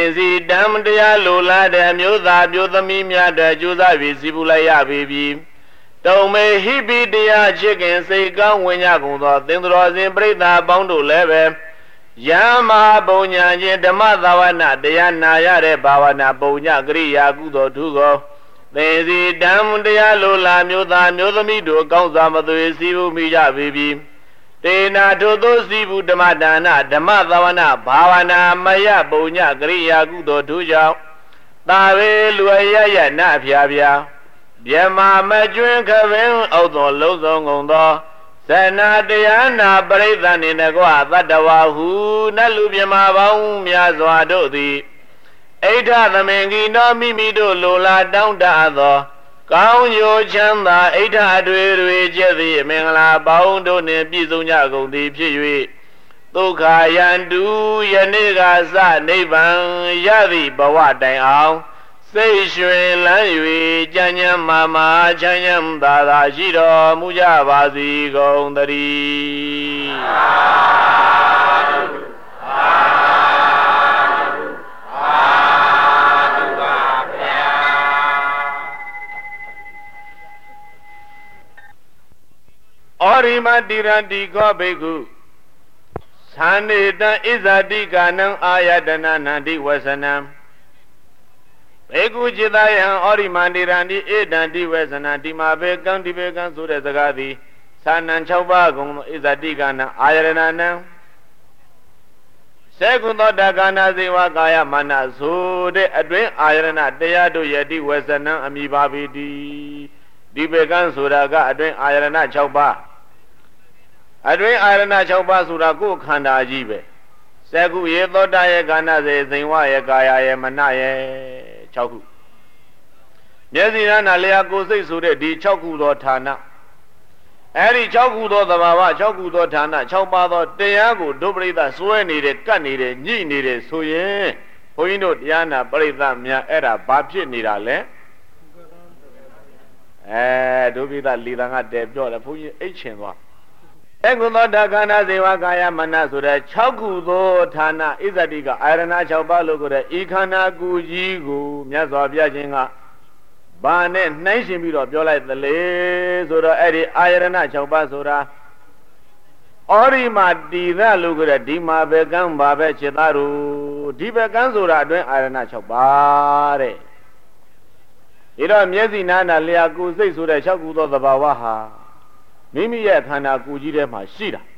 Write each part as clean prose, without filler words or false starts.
င်စီတံတရားလိုလားတဲ့မျိုးသားမျိုးသမီးများတဲ့ကြိုးစားပြီးစီပူလိုက်ရပြီတုံမေဟိပိတရားချစ်ခင်စိတ်ကောင်းဝင်ကြကုန်သောသင်္တော်စဉ်ပြိဿပေါင်းတို့လည်းပဲယမပုံညာချင်းဓမ္မသာဝနာတရားနာရတဲ့ဘာဝနာပုံညာကရိယာကုသိုလ်ထုကိုသင်စီတံတရားလိုလားမျိုးသားမျိုးသမီးတို့ကောင်းစွာမသွေစီပူမိကြပြီတေနာထိုသောစီပူဓမ္မဒါနဓမ္မသာဝနာဘာဝနာမယပုံညာကရိယာကုသိုလ်ထုကြောင့်သာဝေလူရရနာဖျားဖျားမြမမကျွင်းခပင်အောက်သောလုံးစုံကုန်သောဇနာတရားနာပရိသတ်နှင့်တကွသတ္တဝါဟုနတ်လူမြမပေါင်းများစွာတို့သည်ဣဋ္ဌသမင်္ဂီနောမိမိတို့လိုလားတောင်းတသောကောင်းကျိုးချမ်းသာဣဋ္ဌအတွေ့တွေကျက်သည့်မင်္ဂလာပေါင်းတို့နှင့်ပြည့်စုံကြကုန်သည်ဖြစ်၍ဒုက္ခယန္တုယနေ့ကစနိဗ္ဗာန်ရသည့်ဘဝတိုင်အောင်စိတ်ရွှင်လန်း၍ကြံ့ကြံ့မာမာချမ်းချမ်းသာသာရှိတော်မူကြပါစေကုန်သတည်းဩရိမတိရတိခောဘိက္ခုသန္နေတံဣဇာတိကာနံအာယတနာနန္တိဝဆနံဘေကုจิตယံဩရိမန္တိရန္တိဧတံတိဝေစနာတိမာဘေကံတိဘေကံဆိုတဲ့စကားသည်သာနံ6ပါးကုန်သောဣဇာတိကနံအာယရဏနံစေကုသောတက္ကနာဇေဝကာယမနဆိုတဲ့အတွင်းအာယရဏတရားတို့ယတိဝေစနံအမိပါပေတိဒီဘေကံဆိုတာကအတွင်းအာယရဏ6ပါးအတွင်းအာယရဏ6ပါးဆိုတာကိုယ်ခန္ဓာကြီးပဲစေကုယေသောတယေကာဏဇေဇိဝယေကာယယေမနယေ6ခုမျက်စိနာနာလျာကိုယ်စိတ်ဆိုတဲ့ဒီ6ခုသောဌာနအဲဒီ6ခုသောသဘာဝ6ခုသောဌာန6ပါးသောတရားကိုဒုပရိသစွဲနေတယ်ကတ်နေတယ်ညှိနေတယ်ဆိုရင်ဘုန်းကြီးတို့တရားနာပရိသများအဲ့ဒါဘာဖြစ်နေတာလဲဒုပရိသလီတန်ကတဲပြောတယ်ဘုန်းကြီးအိတ်ချင်သွားဧကုသောတက္ကနာဇေဝကာယမနဆိုတဲ့6ခုသောဌာနဣဇတိကအာရဏ6ပါးလို့ဆိုတဲ့ဤခန္ဓာကိုယ်ကြီးကိုမြတ်စွာဘုရားရှင်ကဘာနဲ့နှိုင်းရှင်ပြီးတော့ပြောလိုက်သလဲဆိုတော့အဲ့ဒီအာရဏ6ပါးဆိုတာဩရိမတိရလို့ဆိုတဲ့ဒီမှာပဲကံပါပဲจิตသားတို့ဒီပဲကံဆိုတာအတွင်းအာရဏ6ပါးတဲ့ဒီတော့မျက်စိနာနာလျာကိုယ်စိတ်ဆိုတဲ့6ခုသောသဘာဝဟာမိမိရဲ့ခန္ဓာကိုယ်ကြီးထဲမှာရှိတာ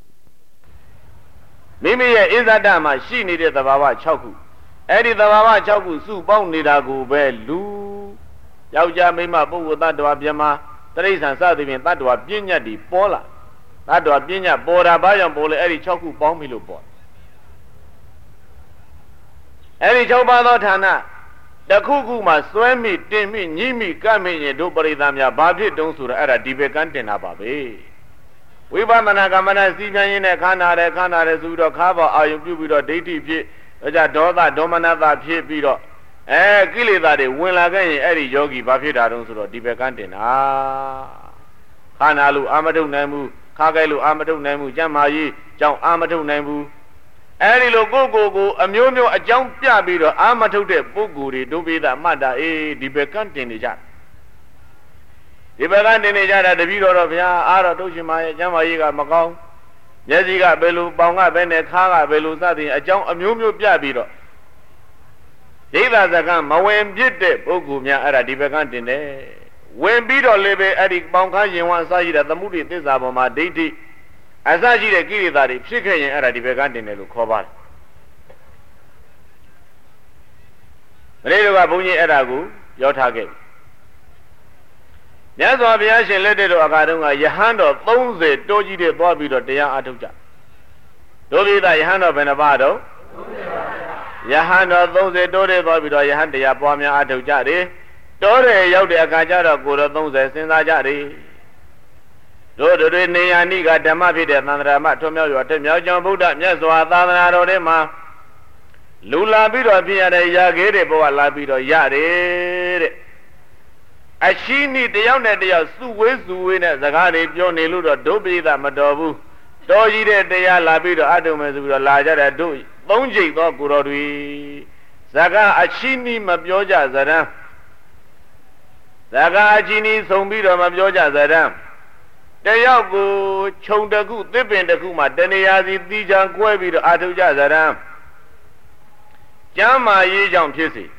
မိမိရဲ့ဣဇဒမှာရှိနေတဲ့သဘာဝ6ခုအဲ့ဒီသဘာဝ6ခုစုပေါင်းနေတာကိုပဲလူယောက်ျားမိန်းမပုဂ္ဂိုလ်တ attva ပြမတိရစ္ဆာန်စသဖြင့်တ attva ပညာတည်ပေါ်လာတ attva ပညာပေါ်တာဘာကြောင့်ပေါ်လဲအဲ့ဒီ6ခုပေါင်းပြီလို့ပေါ်အဲ့ဒီ6ပါးသောဌာနတခုခုမှစွဲမိတင်မိညှိမိကပ်မိရင်တို့ပရိသတ်များဘာဖြစ်တုံးဆိုတော့အဲ့ဒါဒီဘက်ကန်းတင်တာပါပဲဝိပဿနာကမ္မနာစီပြန်ရင်းနဲ့ခန္ဓာတယ်ဆိုပြီးတော့ခါပေါ်အာယုပြုပြီးတော့ဒိဋ္ဌိဖြစ်ဒါကြဒေါသဒေါမနတဖြစ်ပြီးတော့ကိလေသာတွေဝင်လာခဲ့ရင်အဲ့ဒီယောဂီဘာဖြစ်တာတုံးဆိုတော့ဒီဘက်ကန်းတင်တာခန္ဓာလို့အာမထုတ်နိုင်မှုခါကြိုက်လို့အာမထုတ်နိုင်မှုကြမ်းမာကြီးကြောင့်အာမထုတ်နိုင်ဘူးအဲ့ဒီလိုကိုအမျိုးမျိုးအကြောင်းပြပြီးတော့အာမထုတ်တဲ့ပုဂ္ဂိုလ်တွေဒုပိသမှတ်တာဒီဘက်ကန်းတင်နေကြဒီဘက်ကန်းတင်နေကြတာတပည့်တော်ဗျာအားတော့တို့ရှင်မရဲ့ကျမ်းမာရေးကမကောင်းမျက်စိကဘယ်လိုပေါင်ကဘယ်နဲ့ခါးကဘယ်လိုစသည်အကြောင်းအမျိုးမျိုးပြပြီးတော့ဒိဋ္ဌာစကံမဝင်ပြစ်တဲ့ပုဂ္ဂိုလ်များအဲ့ဒါဒီဘက်ကန်းတင်တယ်ဝင်ပြီးတော့လည်းပဲအဲ့ဒီပေါင်ခါရင်ဝါအစရှိတဲ့သမှုတွေသစ္စာပေါ်မှာဒိဋ္ဌိအစရှိတဲ့ကိလေသာတွေဖြစ်ခဲ့ရင်အဲ့ဒါဒီဘက်ကတင်တယ်လို့ခေါ်ပါတယ်။မင်းတို့ကဘုန်းကြီးအဲ့ဒါကိုရောက်ထားခဲ့မြတ်စွာဘုရားရှင်လက်ထက်တော်အခါတုန်းကယဟန်တော်30တိုးကြီးတွေသွားပြီးတော့တရားအားထုတ်ကြ။ဒုပိသယဟန်တော်ဘယ်နှပါတော့ယဟန်တော်30တိုးတွေသွားပြီးတော့ယဟန်တရားပွားများအားထုတ်ကြတယ်။တိုးတွေရောက်တဲ့အခါကျတော့ကိုယ်တော်30စဉ်းစားကြတယ်။တို့တွေနေယာနိကဓမ္မဖြစ်တဲ့သန္တရာမထွမြောက်ရွာထွမြောက်ကြောင့်ဗုဒ္ဓမြတ်စွာသာသနာတော်ထဲမှာလူလာပြီးတော့ဖြစ်ရတဲ့ရာခဲတဲ့ဘဝလာပြီးတော့ရတယ်တဲ့အရှိနိတယောက်နဲ့တယောက်စုဝေးနဲ့စကားတွေပြောနေလို့တော့ဒုပိသမတော်ဘူးတော်ကြီးတဲ့တရားလာပြီးတော့အထုံမဲ့ဆိုပြီးတော့လာကြတဲ့တို့သုံးကြိမ်သောကိုတော်တွေကားအချီးနီးမပြောကြဇရံစကားအချီးနီးဆုံးပြီးတော့မပြောကြဇရံတယောက်ကိုခြုံတစ်ခုသစ်ပင်တစ်ခုမှတနေရာစီတီချံကွဲပြီးတော့အာထုတ်ကြဇရံကျမ်းမာရေးကြောင့်ဖြစ်စေ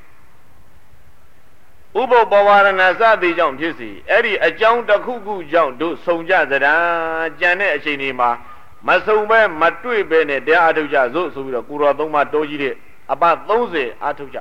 ဥပုပ္ပဝါရဏစသည်ကြောင့်ဖြစ်စေအဲ့ဒီအကြောင်းတစ်ခုခုကြောင့်တို့ဆုံကြဇရံကြံတဲ့အချိန်ဒီမှာမဆုံပဲမတွေ့ပဲနဲ့တရားအာထုတ်ကြစို့ဆိုပြီးတော့ကိုတော်သုံးပါတိုးကြီးတဲ့အပ30အာထုတ်ကြ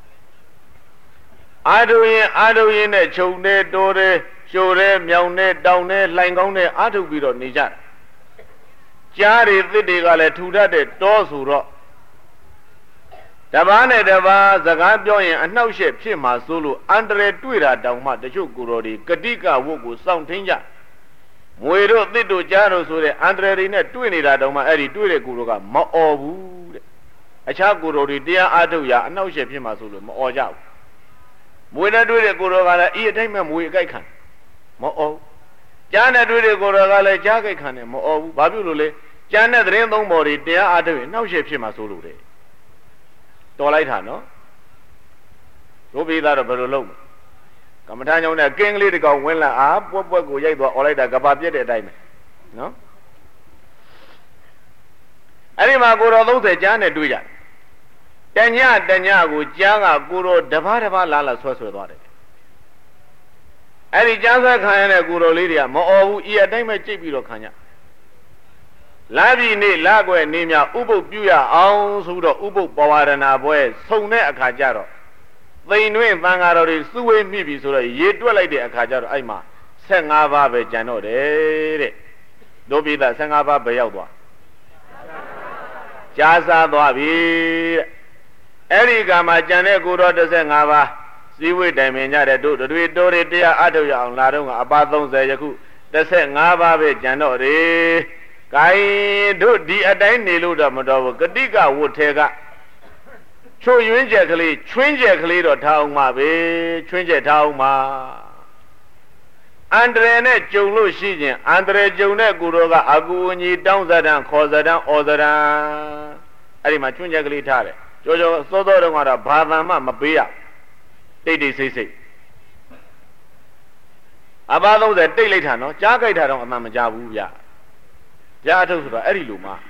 အာထုတ်ရင်နဲ့ခြုံနဲ့တိုးတယ်ရှိုးတယ်မြောင်နဲ့တောင်နဲ့လှိုင်ကောင်းနဲ့အာထုတ်ပြီးတော့နေကြကြားတွေသစ်တွေကလည်းထူထပ်တဲ့တောဆိုတော့တပားနဲ့တပားစကားပြောရင်အနှောက်အယှက်ဖြစ်မှာစိုးလို့အန္တရာယ်တွေ့တာတောင်မှတချို့ကိုယ်တော်တွေကတိကဝတ်ကိုစောင့်ထင်းကြမွေတို့သစ်တို့ကြားတို့ဆိုတဲ့အန္တရာယ်တွေနဲ့တွေ့နေတာတောင်မှအဲ့ဒီတွေ့တဲ့ကိုယ်တော်ကမအော်ဘူးတဲ့အခြားကိုယ်တော်တွေတရားအားထုတ်ရအနှောက်အယှက်ဖြစ်မှာစိုးလို့မအော်ကြဘူးမွေနဲ့တွေ့တဲ့ကိုယ်တော်ကလည်းဤအတိုင်းမဲ့မွေအကြိုက်ခံမအော်ကြားနဲ့တွေ့တဲ့ကိုယ်တော်ကလည်းကြားကြိုက်ခံတယ်မအော်ဘူးဘာဖြစ်လို့လဲကြားနဲ့သတင်းသုံးပေါ်တွေတရားအားထုတ်ရင်နှောက်ယှက်ဖြစ်မှာစိုးလို့တဲ့တော်လိုက်တာနော်တို့ပြီးသားတော့ဘယ်လိုလုပ်မလဲကမ္မထာညောင်းနဲ့ကင်းကလေးတကောင်ဝင်လာပွက်ပွက်ကိုရိုက်သွားအော်လိုက်တာကဘာပြက်တဲ့အတိုင်းပဲနော်အဲ့ဒီမှာကိုတော်30ကျမ်းနဲ့တွေ့ကြတညကိုကျမ်းကကိုတော်တပါးလာဆွဲသွားတယ်အဲ့ဒီကျမ်းဆွဲခံရတဲ့ကိုတော်လေးတွေကမအော်ဘူးဤအတိုင်းပဲကြိတ်ပြီးတော့ခံကြလာပြီနေ့လာွယ်နေမြဥပုပ်ပြုရအောင်ဆိုတော့ဥပုပ်ပဝါရဏပွဲဆုံတဲ့အခါကျတော့သိန်တွင်သံဃာတော်တွေစုဝေးမိပြီဆိုတော့ရေတွက်လိုက်တဲ့အခါကျတော့အဲ့မှာ15ပါးပဲကျန်တော့တယ်တဲ့တို့ပြည်သား15ပါးပဲရောက်သွားကြားစားသွားပြီတဲ့အဲ့ဒီကမှာကျန်တဲ့ကိုတော်15ပါးစည်းဝေးတိုင်ပင်ကြတဲ့တို့တွေတိုးတွေတရားအထုတ်ရအောင်လာတော့ကအပါ30ယခု15ပါးပဲကျန်တော့တယ်ကိုင်တို့ဒီအတိုင်းနေလို့တော့မတော်ဘူးကတိကဝတ်ထဲကချို့ယွင်းချက်ကလေးချွင်းချက်ကလေးတော့ထားအောင်ပါပဲချွင်းချက်ထားအောင်ပါအန္တရာယ်နဲ့ကြုံလို့ရှိခြင်းအန္တရာယ်ကြုံတဲ့ကိုတော်ကအကူအညီတောင်းစဒံခေါ်စဒံဩစဒံအဲ့ဒီမှာချွင်းချက်ကလေးထားတယ်ကြောစောတော့ကတော့ဘာသာမှမပေးရတိတ်ဆိတ်အပါ30တိတ်လိုက်တာနော်ကြားကြိုက်တာတော့အမှန်မကြဘူးဗျကြားထုတ်ဆိုတော့အဲ့ဒီလိုမှ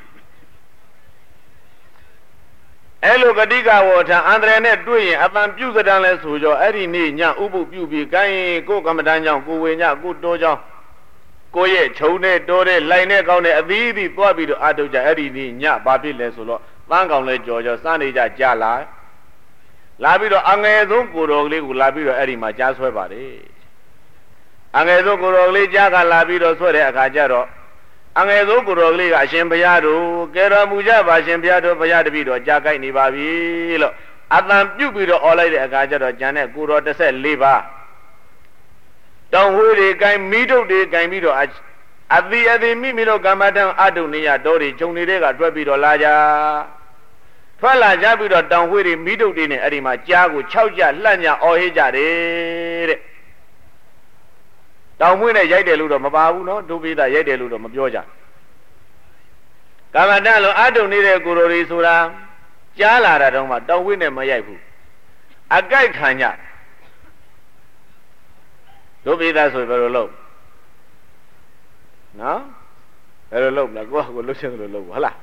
အဲ့လိုကတိကဝေါ်ထံအန္တရာယ်နဲ့တွေ့ရင်အပံပြုစတန်လဲဆိုကြအဲ့ဒီနေ့ညဥပုပ်ပြုပြီးကိုင်းကိုကမ္မဋ္ဌာန်းကြောင့်ကိုဝေညကိုတိုးကြောင့်ကိုရဲ့ခြုံနဲ့တိုးတဲ့လိုင်နဲ့ကောင်းတဲ့အသီးသီးသွားပြီးတော့အထုတ်ကြအဲ့ဒီနေ့ညဘာဖြစ်လဲဆိုတော့ပန်းကောင်လဲကြော်စနေကြကြလာပြီးတော့အငယ်ဆုံးကိုတော်ကလေးကိုလာပြီးတော့အဲ့ဒီမှာကြားဆွဲပါတယ်အငယ်ဆုံးကိုတော်ကလေးကြားကလာပြီးတော့ဆွဲတဲ့အခါကျတော့အငယ်ဆုံးကိုတော်ကလေးကအရှင်ဘုရားတို့ကဲတော်မူကြပါရှင်ဘုရားတို့ဘုရားတပည့်တော်ကြားကြိုက်နေပါပြီလို့အတန်ပြုတ်ပြီးတော့អော်လိုက်တဲ့အခါကျတော့ကျန်တဲ့ကိုတော်14ပါးတောင်ဝေးတွေကိုင်းမိတုတ်တွေကိုင်းပြီးတော့အသီမိတို့ကမ္မထံအတုနေရတော်တွေဂျုံနေတဲ့ကတွဲပြီးတော့လာကြထွက်လာကြပြီးတော့တောင်ဝေးတွေမိတုတ်တွေနဲ့အဲ့ဒီမှာကြားကို6ကြလှန့်ညအော်ဟေးကြတယ်တဲ့တောင်မွေးနဲ့ရိုက်တယ်လို့တော့မပါဘူးနော်ဒုပိသရိုက်တယ်လို့တော့မပြောကြကမ္မတလို့အတုနေတဲ့ကိုရိုတွေဆိုတာကြားလာတာတော့မှတောင်ဝေးနဲ့မရိုက်ဘူးအကြိုက်ခံကြဒုပိသဆိုဘယ်လိုလုပ်နော်ဘယ်လိုလုပ်မလဲကိုလှုပ်ရှင်လို့လုပ်ဟုတ်လား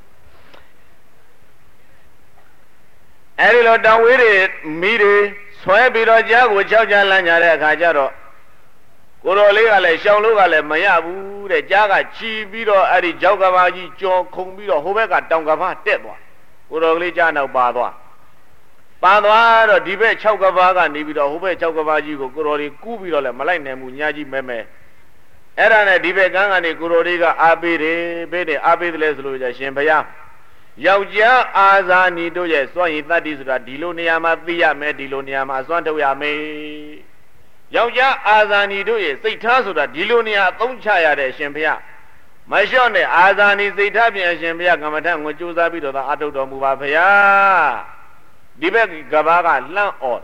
အဲ့ဒီလိုတောင်ဝေးတွေမိတွေဆွဲပြီးတော့ကြားကို6ကြလမ်းကြတဲ့အခါကျတော့ကိုတော်လေးကလည်းရှောင်းလို့ကလည်းမရဘူးတဲ့ကြားကချီပြီးတော့အဲ့ဒီကြောက်ကဘာကြီးကြော်ခုံပြီးတော့ဟိုဘက်ကတောင်ကဘာတက်သွားကိုတော်ကလေးကြားနောက်ပါသွားတော့ဒီဘက်6ကဘာကနေပြီးတော့ဟိုဘက်6ကဘာကြီးကိုတော်လေးကူးပြီးတော့လည်းမလိုက်နိုင်ဘူးညာကြီးမဲအဲ့ဒါနဲ့ဒီဘက်ကန်းကနေကိုတော်လေးကအားပေးတယ်အားပေးတယ်လဲဆိုလို့ရှင်ဘုရားယောက်ျားအာဇာနီတို့ရဲ့စွန့်ရည်တတ္တိဆိုတာဒီလိုနေရာမှာသိရမယ်ဒီလိုနေရာမှာအစွမ်းထုတ်ရမယ်ယောက်ျားအာဇာနီတို့ရဲ့စိတ်ထားဆိုတာဒီလိုနေရာအသုံးချရတဲ့အရှင်ဘုရားမလျှော့နဲ့အာဇာနီစိတ်ထားပြန်အရှင်ဘုရားကမ္မထငွေကြိုးစားပြီးတော့သာအထုတ်တော်မူပါဘုရားဒီဘက်ကဘာကလှမ်းအော်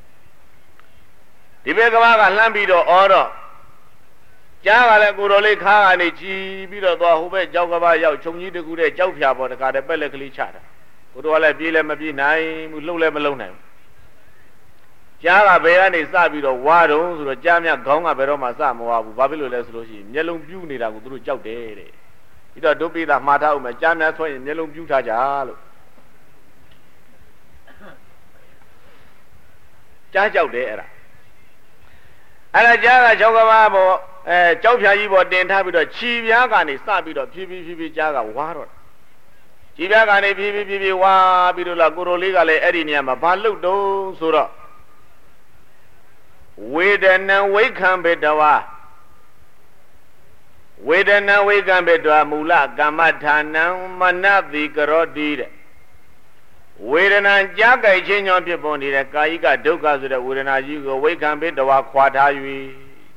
ဒီဘက်ကဘာကလှမ်းပြီးတော့အော်တော့ကြားကလည်းကိုတော်လေးခါကနေကြည်ပြီးတော့သွားဟိုဘက်ကြောက်ကဘာရောက်ခြုံကြီးတကူတဲ့ကြောက်ဖြာပေါ်တခါတည်းပက်လက်ကလေးချတာကိုတော်ကလည်းပြေးလည်းမပြေးနိုင်ဘူးလှုပ်လည်းမလှုပ်နိုင်ဘူးကြားကဘယ်ကနေစပြီးတော့ဝါတော့ဆိုတော့ကြားမြခေါင်းကဘယ်တော့မှစမဝါဘူးဘာဖြစ်လို့လဲဆိုလို့ရှိရင်မျက်လုံးပြူးနေတာကိုသူတို့ကြောက်တယ်တဲ့ပြီးတော့ဒုပိသမှားထားအောင်မယ်ကြားများဆွဲရင်မျက်လုံးပြူးထားကြလို့ကြားကြောက်တယ်အဲ့ဒါကြားက6ကဘာပေါ်ကြောက်ဖြာကြီးပေါ်တင်ထားပြီးတော့ခြီပြားကနေစပြီးတော့ဖြည်းဖြည်းကြားကဝါတော့ခြီပြားကနေဖြည်းဖြည်းဝါပြီးတော့လာကိုရိုလေးကလည်းအဲ့ဒီနေရာမှာဘာလုပ်တုံးဆိုတော့ဝေဒနံဝိခံဘေတဝါဝေဒနံဝိခံဘေတဝါမူလကမ္မဌာနံမနတိကရောတိတဲ့ဝေဒနာကြားကြိုက်ခြင်းကြောင့်ဖြစ်ပေါ်နေတဲ့ကာယိကဒုက္ခဆိုတဲ့ဝေဒနာကြီးကိုဝိခံဘေတဝါခွာထား၍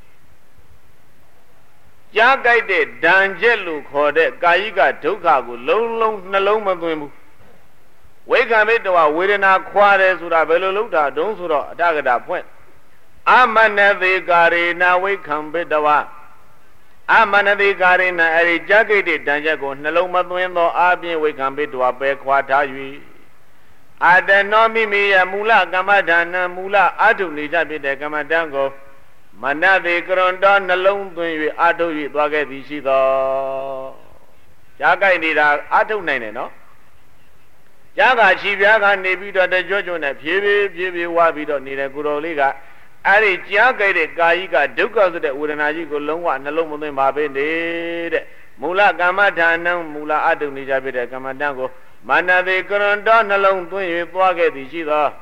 ကြားကြိုက်တဲ့ဒဏ်ချက်လို့ခေါ်တဲ့ကာယိကဒုက္ခကိုလုံးနှလုံးမသွင်းဘူးဝိခံဘေတဝါဝေဒနာခွာတယ်ဆိုတာဘယ်လိုလုပ်တာတုံးဆိုတော့အတ္တကတာဖွင့်အမနတိကာရေနဝိခံဘေတဝါအမနတိကာရေနအဲဒီကြားကြိတ်တဲ့ဒဏ်ချက်ကိုနှလုံးမသွင်းသောအပြင်ဝိခံဘေတဝါပယ်ခွာထား၍အတနောမိမိရဲ့မူလကမ္မဌာနမူလအထုနေကြဖြစ်တဲ့ကမ္မဋ္ဌာန်းကိုမနတိကရွန်တော်နှလုံးသွင်း၍အထု၍သွားခဲ့သည်ရှိသောကြားကြိုက်နေတာအထုနိုင်တယ်နော်ကြားကခြီပြားကနေပြီးတော့တကြွကြွနဲ့ဖြည်းဖြည်းဝါပြီးတော့နေတဲ့ကိုတော်လေးကအဲ့ဒီကြားကြိုက်တဲ့ကာယိကဒုက္ခဆိုတဲ့ဝေဒနာကြီးကိုလုံးဝနှလုံးမသွင်းပါပဲနေတဲ့မူလကမ္မဌာနမူလအထုနေကြဖြစ်တဲ့ကမ္မဋ္ဌာန်းကိုမနတိကရွန်တော်နှလုံးသွင်း၍သွားခဲ့သည်ရှိသော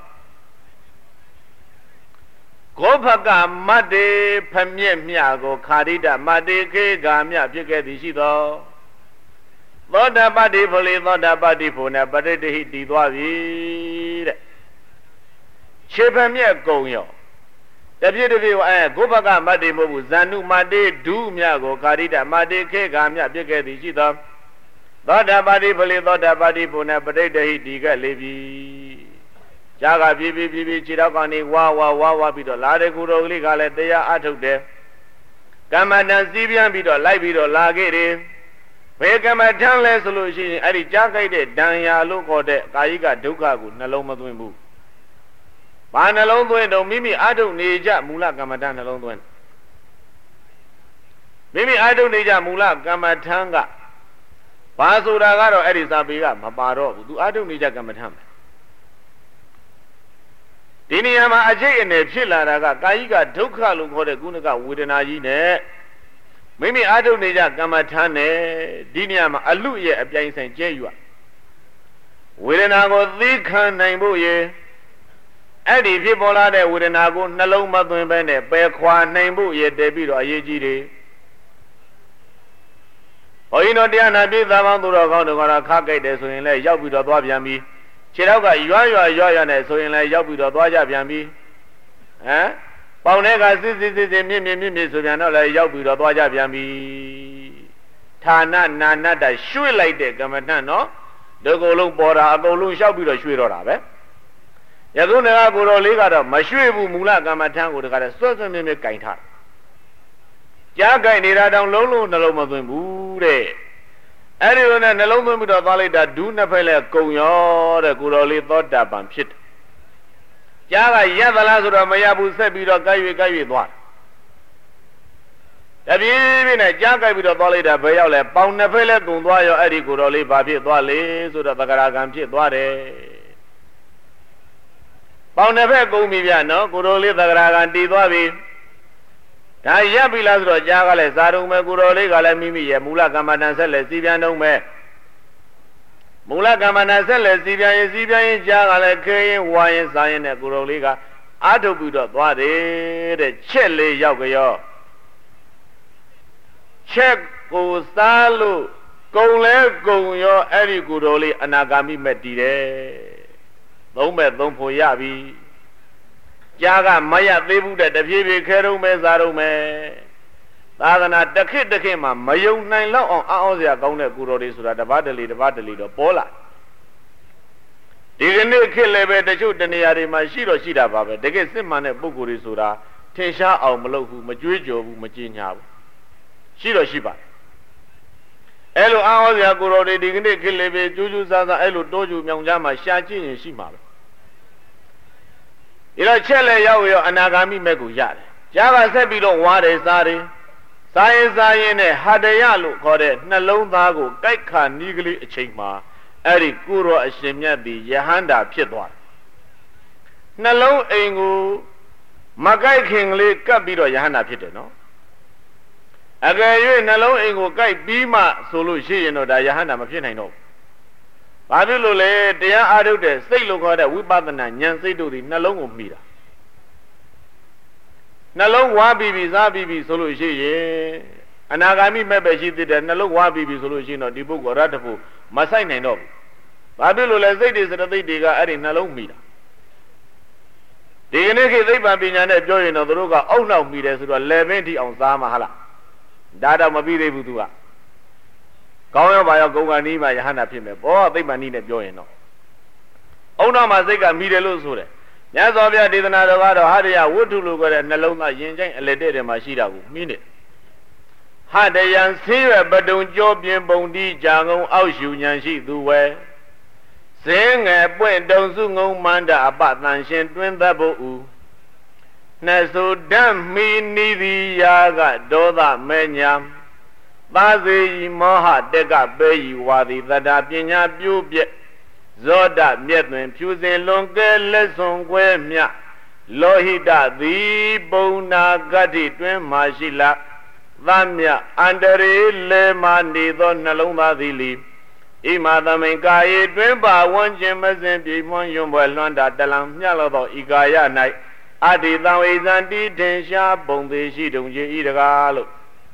ကိုဖကမတ္တေဖမျက်မြကိုခာရိတမတ္တေခေဂာမြဖြစ်ခဲ့သည်ရှိသောသောတာပတ္တိဖလေသောတာပတ္တိဖို့နဲ့ပရိတ္တိဟိတည်သွားပြီတဲ့ခြေဖမျက်ကုံရောတပြည့်ကိုဖကမတ္တေမဟုတ်ဘူးဇန္နုမတ္တေဒုမြကိုခာရိတမတ္တေခေဂာမြဖြစ်ခဲ့သည်ရှိသောသောတာပတ္တိဖလေသောတာပတ္တိဖို့နဲ့ပရိတ္တိဟိတည်ခဲ့လေပြီကြားကဖြည်းဖြည်းခြေတော့ကနေဝါပြီးတော့လာတဲ့ကိုတော်ကလေးကလည်းတရားအထုတ်တယ်ကမ္မဋ္ဌာန်းစီးပြန်ပြီးတော့လိုက်ပြီးတော့လာခဲ့တယ်ဘယ်ကမ္မဋ္ဌာန်းလဲဆိုလို့ရှိရင်အဲ့ဒီကြားကြိုက်တဲ့ဒဏ်ရာလို့ခေါ်တဲ့ကာယိကဒုက္ခကိုနှလုံးမသွင်းဘူးဘာနှလုံးသွင်းတော့မိမိအထုတ်နေကြမူလကမ္မဋ္ဌာန်းနှလုံးသွင်းမိမိအထုတ်နေကြမူလကမ္မဋ္ဌာန်းကဘာဆိုတာကတော့အဲ့ဒီစာပေကမပါတော့ဘူးသူအထုတ်နေကြကမ္မဋ္ဌာန်းဒီနေရာမှာအကျိတ်အနေဖြစ်လာတာကကာယိကဒုက္ခလို့ခေါ်တဲ့ကုဏကဝေဒနာကြီးနဲ့မိမိအာထုနေကြကမ္မထာနဲ့ဒီနေရာမှာအလူရဲ့အပြိုင်ဆိုင်ကျဲယူဝေဒနာကိုသိခံနိုင်ဖို့ရေအဲ့ဒီဖြစ်ပေါ်လာတဲ့ဝေဒနာကိုနှလုံးမသွင်းဘဲနဲ့ပယ်ခွာနိုင်ဖို့ရေတည်ပြီးတော့အရေးကြီးတယ်ဘုန်းကြီးတို့တရားနာပြည်သားပေါင်းသူတော်ကောင်းတို့ကတော့ခါကြိုက်တယ်ဆိုရင်လည်းရောက်ပြီးတော့သွားပြန်ပြီးခြေထောက်ကရွာနဲ့ဆိုရင်လည်းရောက်ပြီးတော့သွားကြပြန်ပြီပေါင်ထဲကစစ်မြင့်ဆိုပြန်တော့လည်းရောက်ပြီးတော့သွားကြပြန်ပြီဌာနနာနတ္တရွှေ့လိုက်တဲ့ကမ္မဋ္ဌာန်းနော်ဒီကုလုံးပေါ်တာအကုန်လုံးလျှောက်ပြီးတော့ရွှေ့တော့တာပဲယခုနေကကိုတော်လေးကတော့မရွှေ့ဘူးမူလကမ္မဋ္ဌာန်းကိုတခါတည်းစွတ်မြင့်ကင်ထားကြားကင်နေတာတောင်လုံးနှလုံးမသွင်းဘူးတဲ့အဲ့ဒီလိုနဲ့နှလုံးသွင်းပြီးတော့သွားလိုက်တာဒုနှစ်ဖက်လဲကုံရောတဲ့ကိုတော်လေးသောတာပန်ဖြစ်တယ်ကြားကရက်သလားဆိုတော့မရဘူးဆက်ပြီးတော့ကြိုက်၍သွားတပြေးနဲ့ကြားကြိုက်ပြီးတော့သွားလိုက်တာဘယ်ရောက်လဲပေါင်နှစ်ဖက်လဲကုံသွားရောအဲ့ဒီကိုတော်လေးဘာဖြစ်သွားလဲဆိုတော့သက္ကရာကံဖြစ်သွားတယ်ပေါင်နှစ်ဖက်ကုံပြီဗျနော်ကိုတော်လေးသက္ကရာကံတည်သွားပြီဒါရပ်ပြီလားဆိုတော့ကြားကလည်းဇာတုံပဲကိုတော်လေးကလည်းမိမိရဲ့မူလကမ္မဋ္ဌာန်းဆက်လက်စီပြန်တော့မယ်မူလကမ္မဋ္ဌာန်းဆက်လက်စီပြန်ရင်ကြားကလည်းခဲရင်ဝါရင်စားရင်နဲ့ကိုတော်လေးကအာထုတ်ပြီးတော့သွားတယ်တဲ့ချက်လေးရောက်ကြောချက်ကိုစားလို့ကုံလဲကုံရောအဲ့ဒီကိုတော်လေးအနာဂါမိမဲ့တည်တယ်သုံးဖို့ရပြီကြားကမရသေးဘူးတဲ့တဖြည်းဖြည်းခဲတော့မဲစားတော့မဲသာသနာတစ်ခေတ်မှာမယုံနိုင်လောက်အောင်အောင်းစရာကောင်းတဲ့ကိုတော်တွေဆိုတာတပတ်တလီတော့ပေါ်လာဒီကနေ့ခေတ်လည်းပဲတချို့တနေရာတွေမှာရှိတာပါပဲတကယ်စစ်မှန်တဲ့ပုဂ္ဂိုလ်တွေဆိုတာထင်ရှားအောင်မလုပ်ဘူးမကြွေးကြော်ဘူးမကြေညာဘူးရှိပါအဲ့လိုအားဟောစရာကိုတော်တွေဒီကနေ့ခေတ်လေးပဲကျူးကျူးဆန်းဆန်းအဲ့လိုတိုးကျူမြောင်ကြားမှာရှာကြည့်ရင်ရှိမှာပဲဒီတော့ချက်လဲရောက်ရောအနာဂါမိမဲ့ကိုရတယ်ကြားကဆက်ပြီးတော့ဝါတယ်စားတယ်စားရင်နဲ့ဟာတရလို့ခေါ်တဲ့နှလုံးသားကိုကြိုက်ခါနီးကလေးအချိန်မှာအဲ့ဒီကိုရောအရှင်မြတ်သည်ယဟန္တာဖြစ်သွားတယ်နှလုံးအိမ်ကိုမကြိုက်ခင်ကလေးကပ်ပြီးတော့ယဟန္တာဖြစ်တယ်နော်အကယ်၍နှလုံးအိမ်ကိုကြိုက်ပြီးမှဆိုလို့ရှိရင်တော့ဒါယဟန္တာမဖြစ်နိုင်တော့ဘူး။ဘာဖြစ်လို့လဲတရားအားထုတ်တဲ့စိတ်လို့ခေါ်တဲ့ဝိပဿနာဉာဏ်စိတ်တို့ဒီနှလုံးကိုမှီတာနှလုံးဝါပြီးပြီစားပြီးပြီဆိုလို့ရှိရင်အနာဂါမိမဲ့ပဲရှိသေးတယ်နှလုံးဝါပြီးပြီဆိုလို့ရှိရင်တော့ဒီပုဂ္ဂိုလ်ရတ္တဖို့မဆိုင်နိုင်တော့ဘူး။ဘာဖြစ်လို့လဲစိတ်တွေစရသိတ်တွေကအဲ့ဒီနှလုံးမှီတာဒီကနေ့ခေတ်သိပ္ပံပညာနဲ့ပြောရင်တော့သူတို့ကအုံနောက်မှီတယ်ဆိုတော့လေပင်ထိအောင်စားမှာဟာလားဒါတော့မပြီးသေးဘူးသူကကောင်းရောပါရောဂုံကနီးမှာယဟန္တာဖြစ်မယ်ဘောသိပ္ပံနည်းနဲ့ပြောရင်တော့အုံနောက်မှာစိတ်ကမိတယ်လို့ဆိုတယ်မြတ်စွာဘုရားဒေသနာတော်ကတော့ဟာရယဝတ္ထုလို့ခေါ်တဲ့နှလုံးသားယင်ကျိုင်းအလက်တဲ့ထဲမှာရှိတာကိုမိနေဟတယံဆင်းရွယ်ပတုံကြောပြင်းပုံတိကြာငုံအောက်ရှူဉဏ်ရှိသူဝဲဇင်းငယ်ပွင့်တုံစုငုံမန္တအပတန်ရှင်တွင်သက်ဖို့ဥနှစုဓမ္မိနိတိယာကဒေါသမညာသာစေဤမောဟတက်ကပဲဤဝါသည်တတပညာပြိုးပြက်ဇောဒမြက်တွင်ဖြူစင်လွန်ကဲလက်စွန်ကွဲမြလောဟိတသည်ပုံနာဂတ္တိတွင်မှရှိလသမြအန္တရေလေမာနေသောနှလုံးသားသည်လီဣမာသမိန်ကာယေတွင်ပါဝန်းကျင်မစင်ပြေမွန်ယွန်ပွဲလွှမ်းတာတလံမြတ်လောသောဤကာယ၌အတ္တိတံဝိဇံတိထင်ရှားပုံသေးရှိတုံခြင်းဤတကားလို့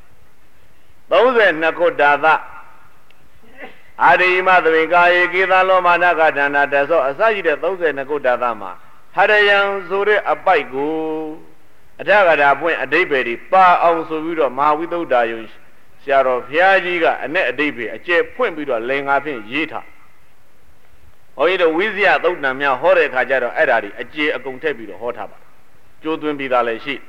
32ခုဒါသအာရိမသမိန်ကာယေကေသလောမာနကဒန္နာတသောအစရှိတဲ့32ခုဒါသမှာဟရယံဆိုတဲ့အပိုက်ကိုအထကထာပွင့်အဓိပ္ပာယ်ဒီပါအောင်ဆိုပြီးတော့မဟာဝိသုဒ္ဓယုံဆရာတော်ဘုရားကြီးကအ내အဓိပ္ပာယ်အကျယ်ဖွင့်ပြီးတော့လင်္ကာဖြင့်ရေးထား။ဟောဒီတော့ဝိဇ္ဇယသုတ်တံများဟောတဲ့အခါကျတော့အဲ့ဓာဒီအကျယ်အကုန်ထည့်ပြီးတော့ဟောထားပါကျိုးသွင်းပြီးသားလည်းရှိ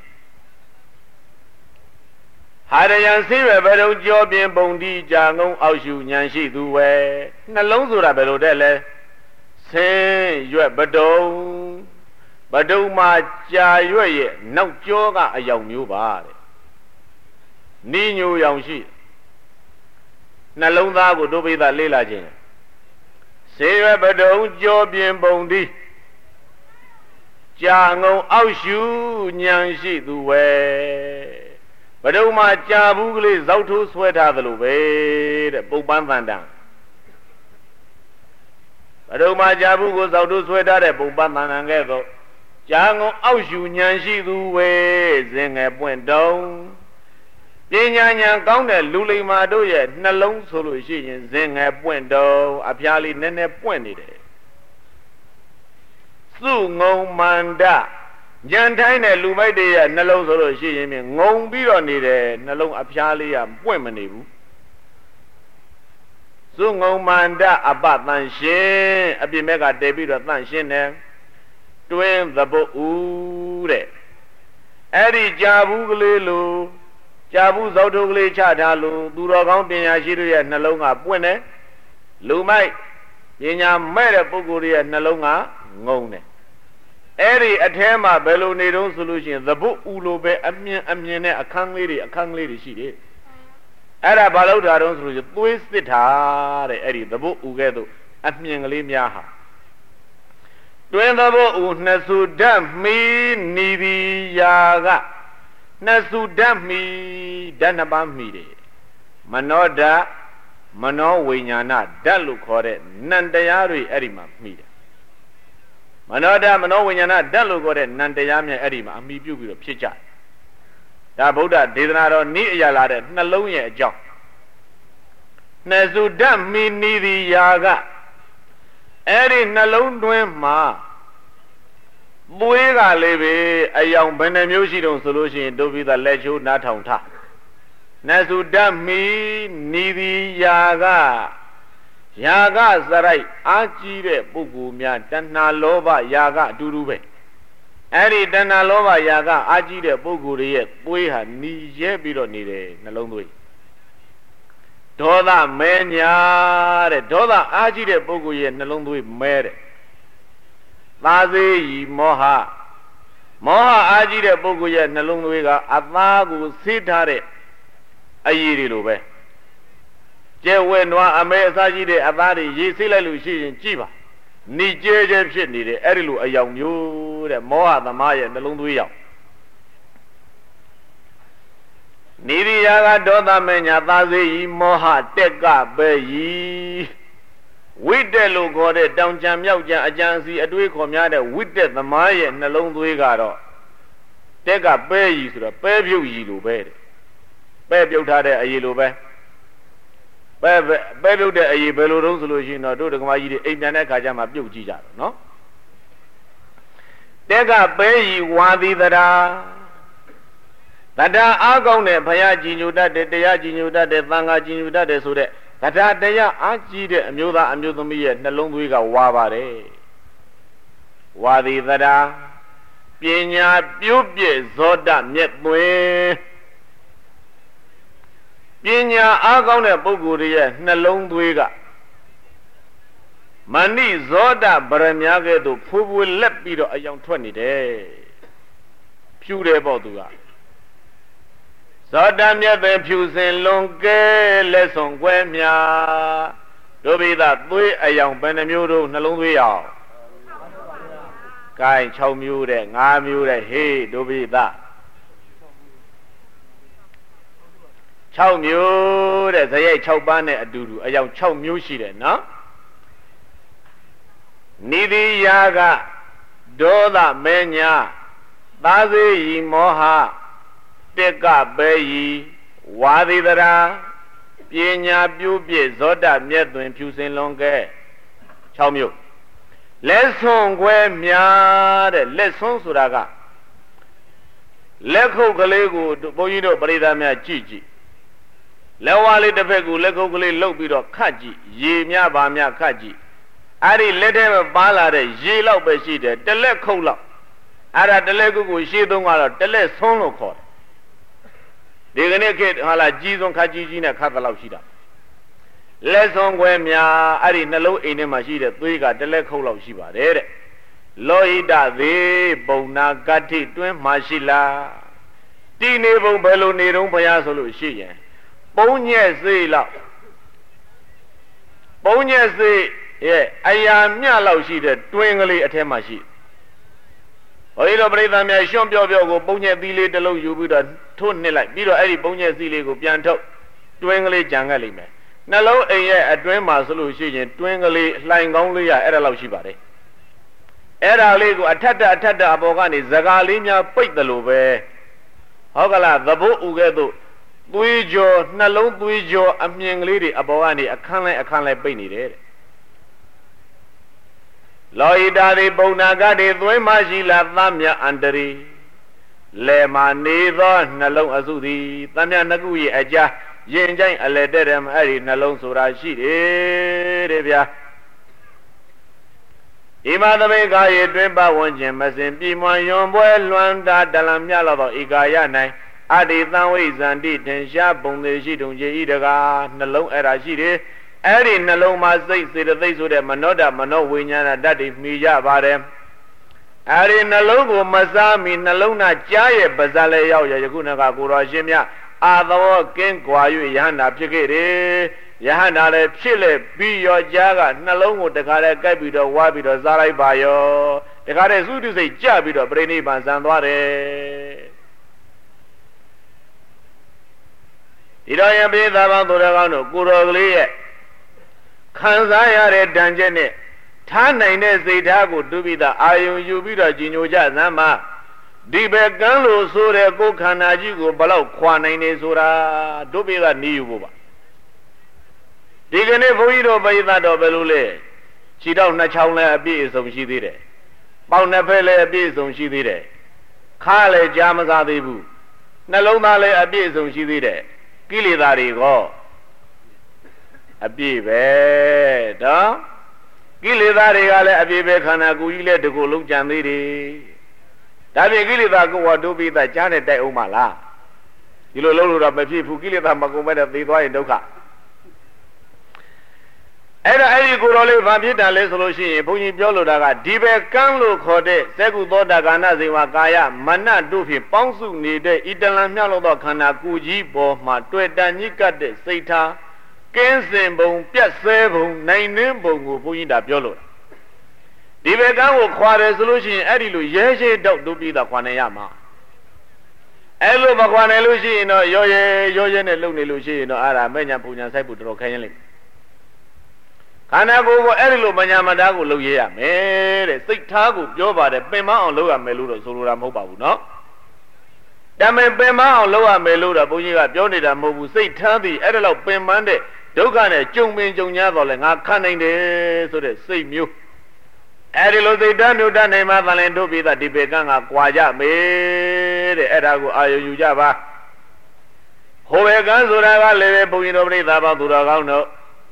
ဟာရယံစိဝေဘရုံကြောပြင်းပုံတိကြာငုံအောက်ရှူဉဏ်ရှိသူဝဲနှလုံးဆိုတာဘယ်လိုတဲ့လဲဆင်းရွက်ပတုံမှာကြာရွက်ရဲ့နောက်ကြောကအယောင်မျိုးပါတဲ့နီးညိုရောင်ရှိနှလုံးသားကိုတို့ပိသလေးလာခြင်းစေရွက်ပတုံကြောပြင်းပုံတိကြာငုံအောက်ရှူဉဏ်ရှိသူဝဲဘဒုံမှာကြာဘူးကလေးဇောက်ထိုးဆွဲထားသလိုပဲတဲ့ပုပ္ပန်းတန်တန်ဘဒုံမှာကြာဘူးကိုဇောက်ထိုးဆွဲထားတဲ့ပုပ္ပန်းတန်တန်ကဲ့သို့ကြာငုံအောက်ရှူဉဏ်ရှိသူဝဲဇင်ငယ်ပွင့်တုံပညာဉာဏ်ကောင်းတဲ့လူလိမ္မာတို့ရဲ့နှလုံးဆိုလို့ရှိရင်ဇင်ငယ်ပွင့်တုံအဖျားလေးနည်းနည်းပွင့်နေတယ်စုငုံမန္တဉာဏ်ထိုင်းတဲ့လူမိုက်တွေရဲ့နှလုံးဆိုလို့ရှိရင်ငုံပြီးတော့နေတယ်နှလုံးအဖျားလေးကပွင့်မနေဘူးစုငုံမန္တအပတန်ရှင်အပြင်ဘက်ကတည်ပြီးတော့တန့်ရှင်းတယ်တွင်းသဘုတ်ဦးတဲ့အဲ့ဒီကြာဘူးကလေးလိုကြာဘူးဇောက်ထုတ်ကလေးချထားလို့သူတော်ကောင်းပညာရှိတို့ရဲ့နှလုံးကပွင့်တယ်လူမိုက်ပညာမဲ့တဲ့ပုဂ္ဂိုလ်ရဲ့နှလုံးကငုံတယ်အဲ့ဒီအထဲမှာဘယ်လိုနေတုံးဆိုလို့ရှိရင်သဘုတ်ဦးလိုပဲအမြင်နဲ့အခန်းလေးတွေရှိတယ်အဲ့ဒါဘာလို့ထားတုံးဆိုလို့ရှိရင်သွေးစစ်ထားတဲ့အဲ့ဒီသဘုတ်ဦးကဲ့သို့အမြင်ကလေးများဟာတွင်သဘုတ်ဦးနှစ်စုဓာတ်မီနီဒီယာကနှစ်စုဓာတ်မီဓာတ်နှစ်ပါးမီတယ်မနောဓာတ်မနောဝိညာဏဓာတ်လို့ခေါ်တဲ့နံတရားတွေအဲ့ဒီမှာမီတယ်မနောဓာတ်မနောဝိညာဏဓာတ်လို့ခေါ်တဲ့နံတရားမြတ်အဲ့ဒီမှာအမိပြုပြီးတော့ဖြစ်ကြဒါဗုဒ္ဓဒေသနာတော်နိအရာလာတဲ့နှလုံးရဲ့အကြောင်းနှစ်စုဓာတ်မီနီဒီယာကအဲ့ဒီနှလုံးတွင်းမှာသွေးကလေးပဲအယောင်ဘယ်နှမျိုးရှိတုံးဆိုလို့ရှိရင်တို့ပြီးသားလက်ချိုးနားထောင်ထားနှစ်စုဓာတ်မီနီဒီယာကယာကစရိုက်အားကြီးတဲ့ပုဂ္ဂိုလ်များတဏှာလောဘယာကအတူတူပဲအဲ့ဒီတဏှာလောဘယာကအားကြီးတဲ့ပုဂ္ဂိုလ်ရဲ့သွေးဟာหนีရဲပြီးတော့နေတယ်နှလုံးသွေးဒေါသမဲညာတဲ့ဒေါသအားကြီးတဲ့ပုဂ္ဂိုလ်ရဲ့နှလုံးသွေးမဲတဲ့သားသေးဤမောဟအားကြီးတဲ့ပုဂ္ဂိုလ်ရဲ့နှလုံးသွေးကအသားကိုဆေးထားတဲ့အရည်တွေလိုပဲကျဲဝဲနွားအမဲအစားကြီးတဲ့အသားတွေရေဆေးလိုက်လို့ရှိရင်ကြည့်ပါနေကျဲဖြစ်နေတယ်အဲ့ဒီလိုအယောင်မျိုးတဲ့မောဟသမားရဲ့နှလုံးသွေးရောက်နိရိယာကဒေါသမညာသာစေဤမောဟတက်ကပဲဤဝိတက်လို့ခေါ်တဲ့တောင်ကြံမြောက်ကြံအကြံစီအတွေးခေါ်များတဲ့ဝိတက်သမားရဲ့နှလုံးသွေးကတော့တက်ကပဲဤဆိုတော့ပဲပြုတ်ဤလိုပဲတဲ့ပဲပြုတ်ထားတဲ့အရည်လိုပဲပဲပြုတ်တဲ့အရည်ဘယ်လိုတုံးဆိုလို့ရှိရင်တော့တို့ဒကမကြီးတွေအိမ်ပြန်တဲ့ခါကျမှပြုတ်ကြည့်ကြတော့နော်တက်ကပဲဤဝါသီတရာတတ္တအားကောင်းတဲ့ဘုရားကြည်ညိုတတ်တဲ့တရားကြည်ညိုတတ်တဲ့သံဃာကြည်ညိုတတ်တဲ့ဆိုတဲ့တတ္တတရားအားကြီးတဲ့အမျိုးသားအမျိုးသမီးရဲ့နှလုံးသွေးကဝါပါတယ်ဝါသီတရာပညာပြုပြည့်ဇောတမြတ်သွင်းပညာအားကောင်းတဲ့ပုဂ္ဂိုလ်ရဲ့နှလုံးသွေးကမဏိဇောတဗရမ ्या ကဲ့သို့ဖွေးဖွေးလက်ပြီးတော့အယောင်ထွက်နေတယ်ဖြူတယ်ပေါ့သူကဇောတမြတ်ပဲဖြူစင်လွန်ကဲလက်ဆောင်ကွဲမြာဒုဗိဒသွေးအယောင်ဘယ်နှမျိုးတို့နှလုံးသွေးရအောင်ကိုင်း6မျိုးတဲ့5မျိုးတဲ့ဟေးဒုဗိဒ6မျိုးတဲ့ဇယိုက်6ပါးနဲ့အတူတူအယောင်6မျိုးရှိတယ်နော်နိတိယာကဒေါသမညာသာစေဤမောဟတက်ကပဲဤဝါသီတရာပညာပြုပြည့်ဇောတမြတ်သွင်ဖြူစင်လွန်ကဲ6မျိုးလက်ဆွန်ခွဲများတဲ့လက်ဆွန်ဆိုတာကလက်ခုပ်ကလေးကိုဘုန်းကြီးတို့ပရိသတ်များကြည့်လက်ဝါးလေးတစ်ဖက်ကိုလက်ခုပ်ကလေးလှုပ်ပြီးတော့ခတ်ကြည့်ရေများပါများခတ်ကြည့်အဲ့ဒီလက်ထဲမှာပါလာတဲ့ရေလောက်ပဲရှိတယ်တလက်ခုပ်လောက်အဲ့ဒါတလက်ခုပ်ကိုရှေ့သုံးကတော့တလက်ဆွန်လို့ခေါ်တယ်ဒီကနေ့ခေတ်ဟာလာကြီးစွန်ခတ်ကြီးနဲ့ခတ်တဲ့လောက်ရှိတာလက်ဆွန်ခွဲများအဲ့ဒီနှလုံးအိမ်ထဲမှာရှိတဲ့သွေးကတလက်ခုပ်လောက်ရှိပါတယ်တဲ့လောဟိတသေးပုံနာကတ္ထိတွင်းမှရှိလားတိနေပုံဘယ်လိုနေတုံးဘုရားဆိုလို့ရှိရင်ပုံညက်စေးလောက်ပုံညက်စေးရဲ့အရာမြလောက်ရှိတဲ့တွင်းကလေးအထက်မှာရှိဘုရားတော်ပရိသတ်များရှွန့်ပြော့ကိုပုံညက်သီးလေးတစ်လုံးယူပြီးတော့ထိုးနှစ်လိုက်ပြီးတော့အဲ့ဒီပုံညက်သီးလေးကိုပြန်ထုတ်တွင်းကလေးကြံခဲ့လိမ့်မယ်နှလုံးအိမ်ရဲ့အတွင်းမှာဆိုလို့ရှိရင်တွင်းကလေးလှိုင်ကောင်းလေးရအဲ့ဒါလောက်ရှိပါတယ်အဲ့ဒါလေးကိုအထက်အပေါ်ကနေဇကာလေးများပိတ်တယ်လို့ပဲဟုတ်ကလားသဘိုးဥကဲ့သို့သွေးကြောနှလုံးသွေးကြောအမြင်ကလေးတွေအပေါ်ကနေအခန်းလိုက်ပိတ်နေတယ်တဲ့လောဟိတာတွေပုံနာကတွေသွေးမရှိလားသမြအန္တရီလဲမှာနေသောနှလုံးအစုသည်သမြနှစ်ခုရဲ့အကြားရင်ကြိုင်အလဲတဲ့တယ်အဲ့ဒီနှလုံးဆိုတာရှိတယ်တဲ့ဗျာဣမသမိကာယေတွင်ပဝန်းကျင်မစင်ပြည်မွန်ယွန်ပွဲလွမ်းတာတလံမြလောက်သောဧကာယ၌အတိသံဝိဇန္တိထင်ရှားပုံသေးရှိတုံကြီးဤတကားနှလုံးအဲ့ဒါရှိတယ်အဲ့ဒီနှလုံးမှာစိတ်စေတသိက်ဆိုတဲ့မနောဓမနောဝိညာဏဓာတ်တွေမှီကြပါတယ်အဲ့ဒီနှလုံးကိုမစားမီနှလုံးသားကြားရဲ့ပါးစပ်လေးရောက်ရယခုနကကိုတော်ရှင်မြတ်အာသောကင်းကွာ၍ယဟန္တာဖြစ်ခဲ့တယ်ယဟန္တာလည်းဖြစ်လေပြီးရောကြားကနှလုံးကိုတခါတည်းကိုက်ပြီးတော့ဝါပြီးတော့စားလိုက်ပါရောတခါတည်းသုတိစိတ်ကြပြီးတော့ပြိဋိဘံဇံသွားတယ်ဒီတော့ယပိသာပေါင်းသူတော်ကောင်းတို့ကိုတော်ကလေးရဲ့ခံစားရတဲ့တန်ကျက်နဲ့ထားနိုင်တဲ့စိတ်ထားကိုတူပြီးသားအာယုံယူပြီးတော့ကြီးညိုကြသမ်းမှာဒီဘက်ကန်းလို့ဆိုတဲ့ကိုယ်ခန္ဓာကြီးကိုဘလောက်ခွာနိုင်နေဆိုတာတို့ပြေကနေယူဖို့ပါဒီကနေ့ဘုန်းကြီးတို့ပရိသတ်တော်ဘယ်လိုလဲခြေတော့နှစ်ချောင်းလည်းအပြည့်အစုံရှိသေးတယ်ပေါင်နှစ်ဖက်လည်းအပြည့်အစုံရှိသေးတယ်ခါလည်းကြားမစားသေးဘူးနှလုံးသားလည်းအပြည့်အစုံရှိသေးတယ်ကိလေသာတွေကောအပြည့်ပဲတော့ကိလေသာတွေကလည်းအပြည့်ပဲခန္ဓာကိုယ်ကြီးလည်းတကူလုံးကြံသေးတယ်ဒါဖြင့်ကိလေသာကိုဝါတို့ပိသကြားနဲ့တိုက်အောင်မလားဒီလိုလုံးလို့တော့မဖြစ်ဘူးကိလေသာမကုန်မဲ့တဲ့သေသွားရင်ဒုက္ခအဲ့ဒါအဲ့ဒီကိုတော်လေးဘာဖြစ်တာလဲဆိုလို့ရှိရင်ဘုန်းကြီးပြောလို့တာကဒီပဲကမ်းလို့ခေါ်တဲ့သက္ကုသောတာကာဏဇေဝကာယမနတို့ဖြင့်ပေါင်းစုနေတဲ့ဣတလံမြောက်လို့သောခန္ဓာကိုယ်ကြီးပေါ်မှာတွေ့တန်ကြီးကတ်တဲ့စိတ်ထားကင်းစင်ပုံပြတ်ဆဲပုံနိုင်နှင်းပုံကိုဘုန်းကြီးတာပြောလို့ဒီပဲကမ်းကိုခွာတယ်ဆိုလို့ရှိရင်အဲ့ဒီလိုရဲရဲတောက်တို့ပြီးတာခွာနိုင်ရမှာအဲ့လိုမခွာနိုင်လို့ရှိရင်တော့ရောရဲနဲ့လုံနေလို့ရှိရင်တော့အဲ့ဒါမဲ့ညာပူညာဆိုင်ဖို့တော်တော်ခဲရင်လိမ့်ခန္ဓာကိုယ်ကိုအဲ့ဒီလိုမညာမတားကိုလုပ်ရရမယ်တဲ့စိတ်ထားကိုပြောပါတယ်ပင်မအောင်လုပ်ရမယ်လို့တော့ဆိုလိုတာမဟုတ်ပါဘူးเนาะဒါပေမဲ့ပင်မအောင်လုပ်ရမယ်လို့တော့ဘုန်းကြီးကပြောနေတာမဟုတ်ဘူးစိတ်ထားသည်အဲ့ဒါလောက်ပင်မတဲ့ဒုက္ခနဲ့ကြုံပင်ကြုံညာတော့လဲငါခံနိုင်တယ်ဆိုတဲ့စိတ်မျိုးအဲ့ဒီလိုစိတ်ဓာတ်မျိုးတတ်နိုင်မှသာလင်တို့ပြည်သားဒီပေကံကကွာကြမယ်တဲ့အဲ့ဒါကိုအာရုံယူကြပါဟိုဘေကံဆိုတာကလည်းပဲဘုန်းကြီးတို့ပြိဿပေါင်းသူတော်ကောင်းတို့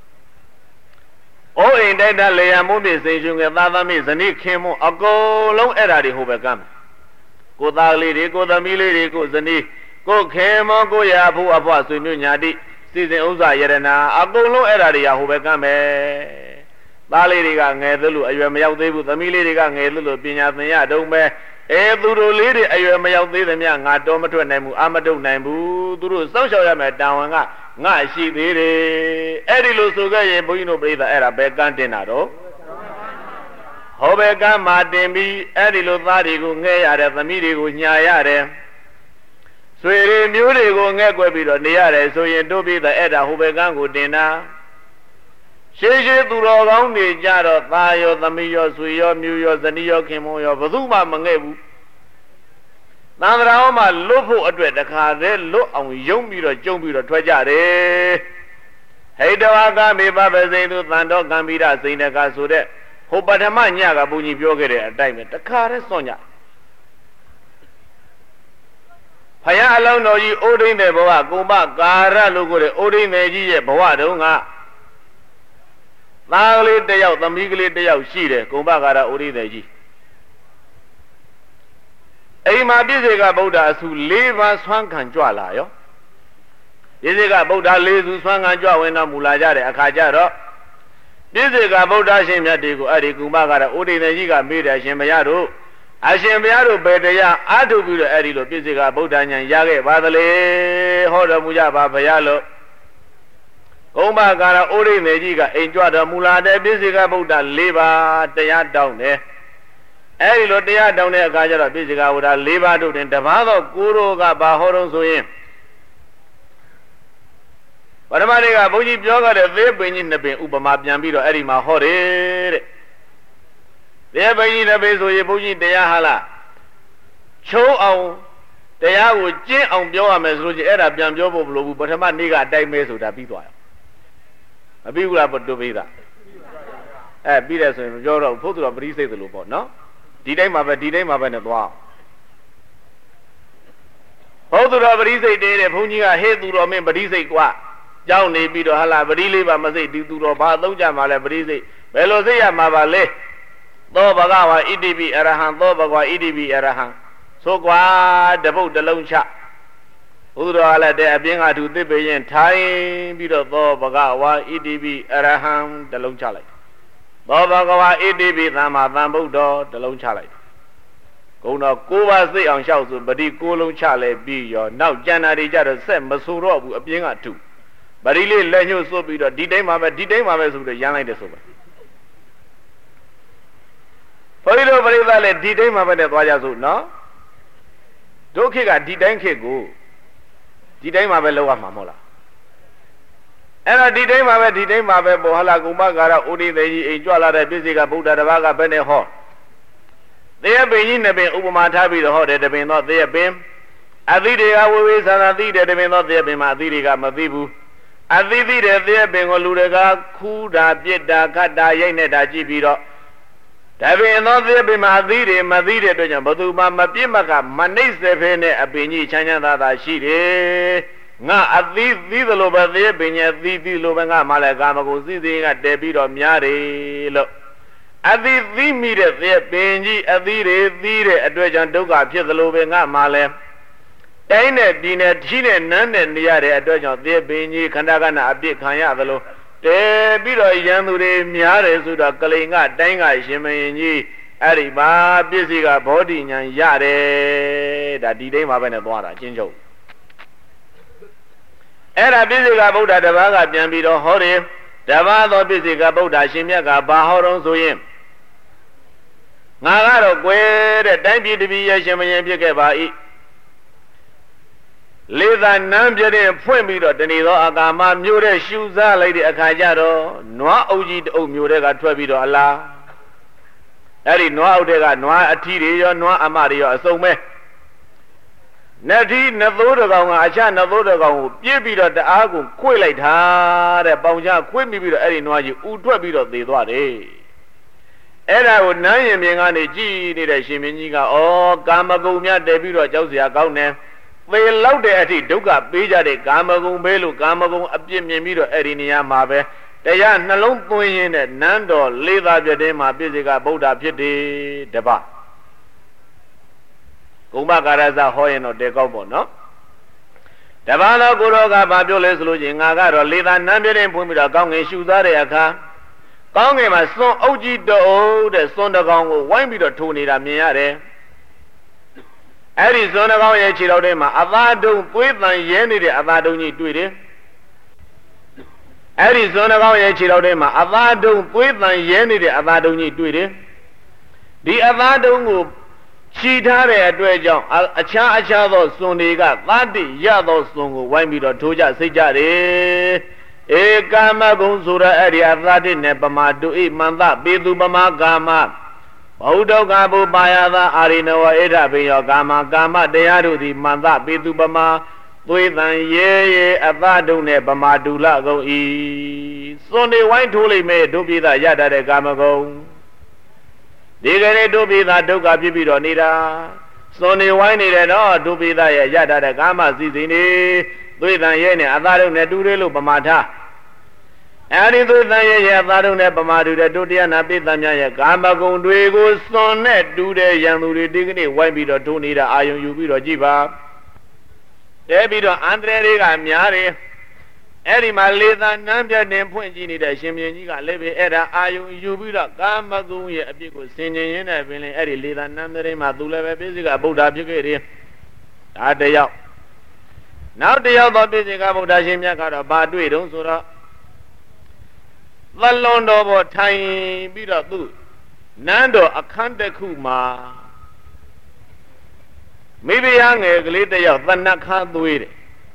အိုးအိမ်တိုက်တာလေယာမိုးမြေစိန်ရှင်ကသာသမီဇနီးခင်မအကုန်လုံးအဲ့ဒါတွေဟိုဘေကံကိုသားလေးတွေကိုသမီးလေးတွေကိုဇနီးကိုခင်မကိုရဖို့အဖွားဆွေမျိုးညာတိစီစဉ်ဥစ္စာယရနာအကုန်လုံးအဲ့ဒါတွေရဟိုဘေကံပဲသားလေးတွေကငယ်သလို့အရွယ်မရောက်သေးဘူးသမီးလေးတွေကငယ်သလို့ပညာသင်ရတုံးပဲသူတို့လေးတွေအရွယ်မရောက်သေးသမျှငါတော်မထွက်နိုင်ဘူးအာမတုတ်နိုင်ဘူးသူတို့စောင့်ရှောက်ရမယ်တာဝန်ကငါရှိသေးတယ်အဲ့ဒီလိုဆိုခဲ့ရင်ဘုန်းကြီးတို့ပြိဿအဲ့ဒါပဲကန်းတင်တာတော့ဟောပဲကန်းမှာတင်ပြီးအဲ့ဒီလိုသားတွေကိုငဲ့ရတယ်သမီးတွေကိုညာရတယ်ဆွေတွေမျိုးတွေကိုငဲ့ကွက်ပြီးတော့နေရတယ်ဆိုရင်တို့ပြိဿအဲ့ဒါဟောပဲကန်းကိုတင်တာရှေးရှေးသူတော်ကောင်းတွေကြတော့သားရောသမီးရောဆွေရောမျိုးရောဇနီးရောခင်မရောဘယ်သူမှမငဲ့ဘူးသံဃာတော်မှာလွတ်ဖို့အတွက်တခါတည်းလွတ်အောင်ယုံပြီးတော့ကြုံပြီးတော့ထွက်ကြတယ်ဟိတဝါကမေပပစိန်သူသံတော်ကံပိရစိန်တကဆိုတဲ့ဟိုပထမညကဘုန်းကြီးပြောခဲ့တဲ့အတိုင်းပဲတခါတည်းစွန့်ကြဖယားအလောင်းတော်ကြီးအိုးဒိန်းတဲ့ဘဝကုမကာရလို့ကိုတဲ့အိုးဒိန်းတဲ့ကြီးရဲ့ဘဝတုန်းကသားကလေးတစ်ယောက်သမီးကလေးတစ်ယောက်ရှိတယ်ကုမကာရအိုးဒိန်းတဲ့ကြီးအိမ်မှာပြည့်စေကဗုဒ္ဓအစု၄ပါးဆွမ်းခံကြွလာရောပြည့်စေကဗုဒ္ဓ၄စုဆွမ်းခံကြွဝင်တော်မူလာကြတဲ့အခါကျတော့ပြည့်စေကဗုဒ္ဓရှင်မြတ်တွေကိုအဲ့ဒီကုမကာရအိုးဒိန်းတဲ့ကြီးကမေးတယ်ရှင်ဘုရားတို့အရှင်ဘုရားတို့ဘယ်တရားအားထုတ်ပြီးတော့အဲ့ဒီလိုပြည့်စေကဗုဒ္ဓဉာဏ်ရခဲ့ပါသလဲဟောတော်မူကြပါဘုရားလို့ကုမကာရအိုးဒိန်းတဲ့ကြီးကအိမ်ကြွတော်မူလာတဲ့ပြည့်စေကဗုဒ္ဓ၄ပါးတရားတောင်းတယ်အဲ့ဒီလိုတရားတောင်းတဲ့အခါကျတော့ပြည့်စေကဗုဒ္ဓ၄ပါးတို့တွင်တပါးသောကိုရိုးကဘာဟောတော့ဆိုရင်ပရမတေကဘုန်းကြီးပြောခဲ့တဲ့သေပင်ကြီးနှစ်ပင်ဥပမာပြန်ပြီးတော့အဲ့ဒီမှာဟောတယ်တဲ့သေပင်ကြီးနှစ်ပင်ဆိုရင်ဘုန်းကြီးတရားဟာလားချုံးအောင်တရားကိုကျင့်အောင်ပြောရမယ်ဆိုလို့ချင်းအဲ့ဒါပြန်ပြောဖို့မလိုဘူးပထမနေ့ကအတိုင်းပဲဆိုတာပြီးသွားရောမပြီးဘူးလားတို့ပြီးသားပြီးတယ်ဆိုရင်မပြောတော့ဖို့သူတော်ပရိစိတ်သလိုပေါ့နော်ဒီတိုင်းမှာပဲနဲ့သွားဘုသူတော်ပရိစိတ်တဲတဲ့ဘုန်းကြီးကဟေ့သူတော်မင်းပရိစိတ်กว่าကြောင်းနေပြီးတော့ဟာလာပရိလေးပါမစိတ်ဒီသူတော်ဘာသုံးကြမှာလဲပရိစိတ်ဘယ်လိုစိတ်ရမှာပါလဲသောဘဂဝါဣတိပိအရဟံသောဘဂဝါဣတိပိအရဟံဆိုကွာတပုတ်တလုံးချဘုသူတော်ကလည်းတဲ့အပြင်းကသူသစ်ပေရင်ထိုင်ပြီးတော့သောဘဂဝါဣတိပိအရဟံတလုံးချလိုက်သောဘဂဝါဣတိပိသမ္မာသမ္ဗုဒ္ဓောတလုံးချလိုက်ဂုံတော်၉ပါးစိတ်အောင်လျှောက်ဆိုပတိ၉လုံးချလဲပြီးရောနောက်ကျန်တာတွေကြတော့ဆက်မဆိုတော့ဘူးအပြင်းကထုပတိလေးလက်ညှို့စွပ်ပြီးတော့ဒီတိုင်းမှာပဲဆိုပြီးတော့ရမ်းလိုက်တယ်ဆိုပဲဘုရားတို့ပရိသတ်လည်းဒီတိုင်းမှာပဲနဲ့သွားကြစို့နော်ဒုက္ခကဒီတိုင်းခေတ်ကိုဒီတိုင်းမှာပဲလောက်ရမှာမဟုတ်လားအဲ့တော့ဒီတိုင်းမှာပဲဘောဟလာကုမကာရဥဒိသေကြီးအိမ်ကြွလာတဲ့ပြည့်စေကဗုဒ္ဓတပါးကဘယ်နဲ့ဟောသေယပင်ကြီးနှစ်ပင်ဥပမာထားပြီးတော့ဟောတယ်တပင်တော့သေယပင်အသီတွေကဝေဝေဆာဆာသိတယ်တပင်တော့သေယပင်မှာအသီတွေကမသိဘူးအသီသိတဲ့သေယပင်ကိုလူတွေကခူးတာပြစ်တာခတ်တာရိုက်နေတာကြည့်ပြီးတော့ဒါပင်တော့သေယပင်မှာအသီတွေမသိတဲ့အတွက်ကြောင့်ဘသူမှမပြစ်မကမနှိမ့်စေဖဲနဲ့အပင်ကြီးချမ်းချမ်းသာသာရှိတယ်ငါအသီးသီးသလိုပဲသေယပင်ရဲ့သီးသီးလိုပဲငါမှလည်းကာမဂုဏ်စိစိကတည်ပြီးတော့များတယ်လို့အသီးသီးမိတဲ့သေယပင်ကြီးအသီးတွေသီးတဲ့အတွက်ကြောင့်ဒုက္ခဖြစ်သလိုပဲငါမှလည်းတိုင်းနဲ့ပြည်နဲ့ထီးနဲ့နန်းနဲ့နေရတဲ့အတွက်ကြောင့်သေယပင်ကြီးခန္ဓာကနာအပြစ်ခံရသလိုတဲပြီးတော့ရန်သူတွေများတယ်ဆိုတော့ကလိန်ကတိုင်းကရှင်မင်းကြီးအဲ့ဒီမှာပစ္စည်းကဘောဓိဉာဏ်ရတယ်ဒါဒီတိုင်းမှာပဲနဲ့သွားတာအချင်းချုပ်အဲ့ဒါပစ္စည်းကဗုဒ္ဓတပါးကပြန်ပြီးတော့ဟောတယ်တပါးသောပစ္စည်းကဗုဒ္ဓရှင်မြတ်ကဘာဟောတော့ဆိုရင်ငါကတော့ကွယ်တဲ့တိုင်းပြည်တပြည်ရဲ့ရှင်မင်းဖြစ်ခဲ့ပါ၏လေသာနန်းပြတဲ့ဖွင့်ပြီးတော့တဏီသောအာကာမမျိုးတဲ့ရှူစားလိုက်တဲ့အခါကျတော့နွားအုပ်ကြီးတအုပ်မျိုးတဲ့ကထွက်ပြီးတော့အလားအဲ့ဒီနွားအုပ်တဲ့ကနွားအထီတွေရောနွားအမတွေရောအစုံပဲနတ်ထီနသိုးတကောင်ကအချနသိုးတကောင်ကိုပြစ်ပြီးတော့တအားကိုခွေလိုက်တာတဲ့ပေါင်ချခွေပြီးတော့အဲ့ဒီနွားကြီးဥထွက်ပြီးတော့သေသွားတယ်အဲ့ဒါကိုနန်းရင်မြင်ကနေကြည်နေတဲ့ရှင်မင်းကြီးကဩကာမဂုဏ်များတည်ပြီးတော့ကြောက်စရာကောင်းတယ်သေလောက်တဲ့အထိဒုက္ခပေးကြတဲ့ကာမဂုဏ်ပဲလို့ကာမဂုဏ်အပြစ်မြင်ပြီးတော့အဲ့ဒီနေရာမှာပဲတရားနှလုံးသွင်းရင်းနဲ့နန်းတော်လေးသားပြတဲ့မှာပြည့်စေကဗုဒ္ဓဖြစ်တယ်တပကုမ္မကာရဇဟောရင်တော့တေကောက်ပေါ့နော်တပတော့ကိုရောကဘာပြောလဲဆိုလို့ချင်းငါကတော့လေးသားနန်းပြတဲ့ဖွင့်ပြီးတော့ကောင်းငင်ရှူသားတဲ့အခါကောင်းငင်မှာစွန်အုပ်ကြီးတောတဲ့စွန်တကောင်ကိုဝိုင်းပြီးတော့ထိုးနေတာမြင်ရတယ်အဲ့ဒီစွန်တကောင်ရဲ့ခြေတော်ထဲမှာအသာတုံသွေးတန်ရဲနေတဲ့အသာတုံကြီးတွေ့တယ်အဲ့ဒီစွန်တကောင်ရဲ့ခြေတော်ထဲမှာအသာတုံသွေးတန်ရဲနေတဲ့အသာတုံကြီးတွေ့တယ်ဒီအသာတုံကိုခြိထားတဲ့အတွက်ကြောင့်အခြားသောစွန်တွေကသတ္တိရသောစွန်ကိုဝိုင်းပြီးတော့ထိုးကြစိတ်ကြတယ်ဧကာမဂုံဆိုရအဲ့ဒီအသတ္တိနဲ့ပမာတုဣမန္တပေသူပမာကာမဘုဒ္ဓကဘုပါယသာအာရိနဝဣဒဘေယောကာမတရားတို့သည်မန္တပေသူပမာသွေးတန်ရဲအသတုံနဲ့ပမာတုလကုန်ဤစွန်တွေဝိုင်းထိုးလိုက်မဲ့ဒုပိသရတတ်တဲ့ကာမဂုံဒီကနေ့ဒုပိသဒုက္ခဖြစ်ပြီးတော့နေတာစွန်တွေဝိုင်းနေတယ်တော့ဒုပိသရဲ့ရတတ်တဲ့ကာမစီစဉ်နေသွေးတန်ရဲနဲ့အသတုံနဲ့တူတယ်လို့ပမာထားအဲ့ဒီသွေးတန်ရဲအသတုံနဲ့ပမာတူတဲ့ဒုတိယနာပိသများရဲ့ကာမဂုဏ်တွေကိုစွန်နဲ့တူတဲ့ရန်သူတွေဒီကနေ့ဝိုင်းပြီးတော့ထိုးနေတာအာယုံယူပြီးတော့ကြည့်ပါတဲပြီးတော့အန္တရာယ်တွေကများတယ်အဲ့ဒီမှာလေသာနန်းပြတင်ဖွင့်ကြည့်နေတဲ့ရှင်ပြန်ကြီးကလည်းပဲအဲ့ဒါအာယုံယူပြီးတော့ကာမဂုဏ်ရဲ့အပြစ်ကိုဆင်ခြင်ရင်းနဲ့ပင်လေအဲ့ဒီလေသာနန်းတဲ့မှာသူလည်းပဲပြည့်စုံကဗုဒ္ဓဖြစ်ခဲ့တယ်ဒါတယောက်နောက်တယောက်သောပြည့်စုံကဗုဒ္ဓရှင်မြတ်ကတော့ဘာတွေ့တုံးဆိုတော့သလွန်တော်ပေါ်ထိုင်ပြီးတော့သူနန်းတော်အခန်းတစ်ခုမှာမိဖုရားငယ်ကလေးတယောက်သနခါသွေးတယ်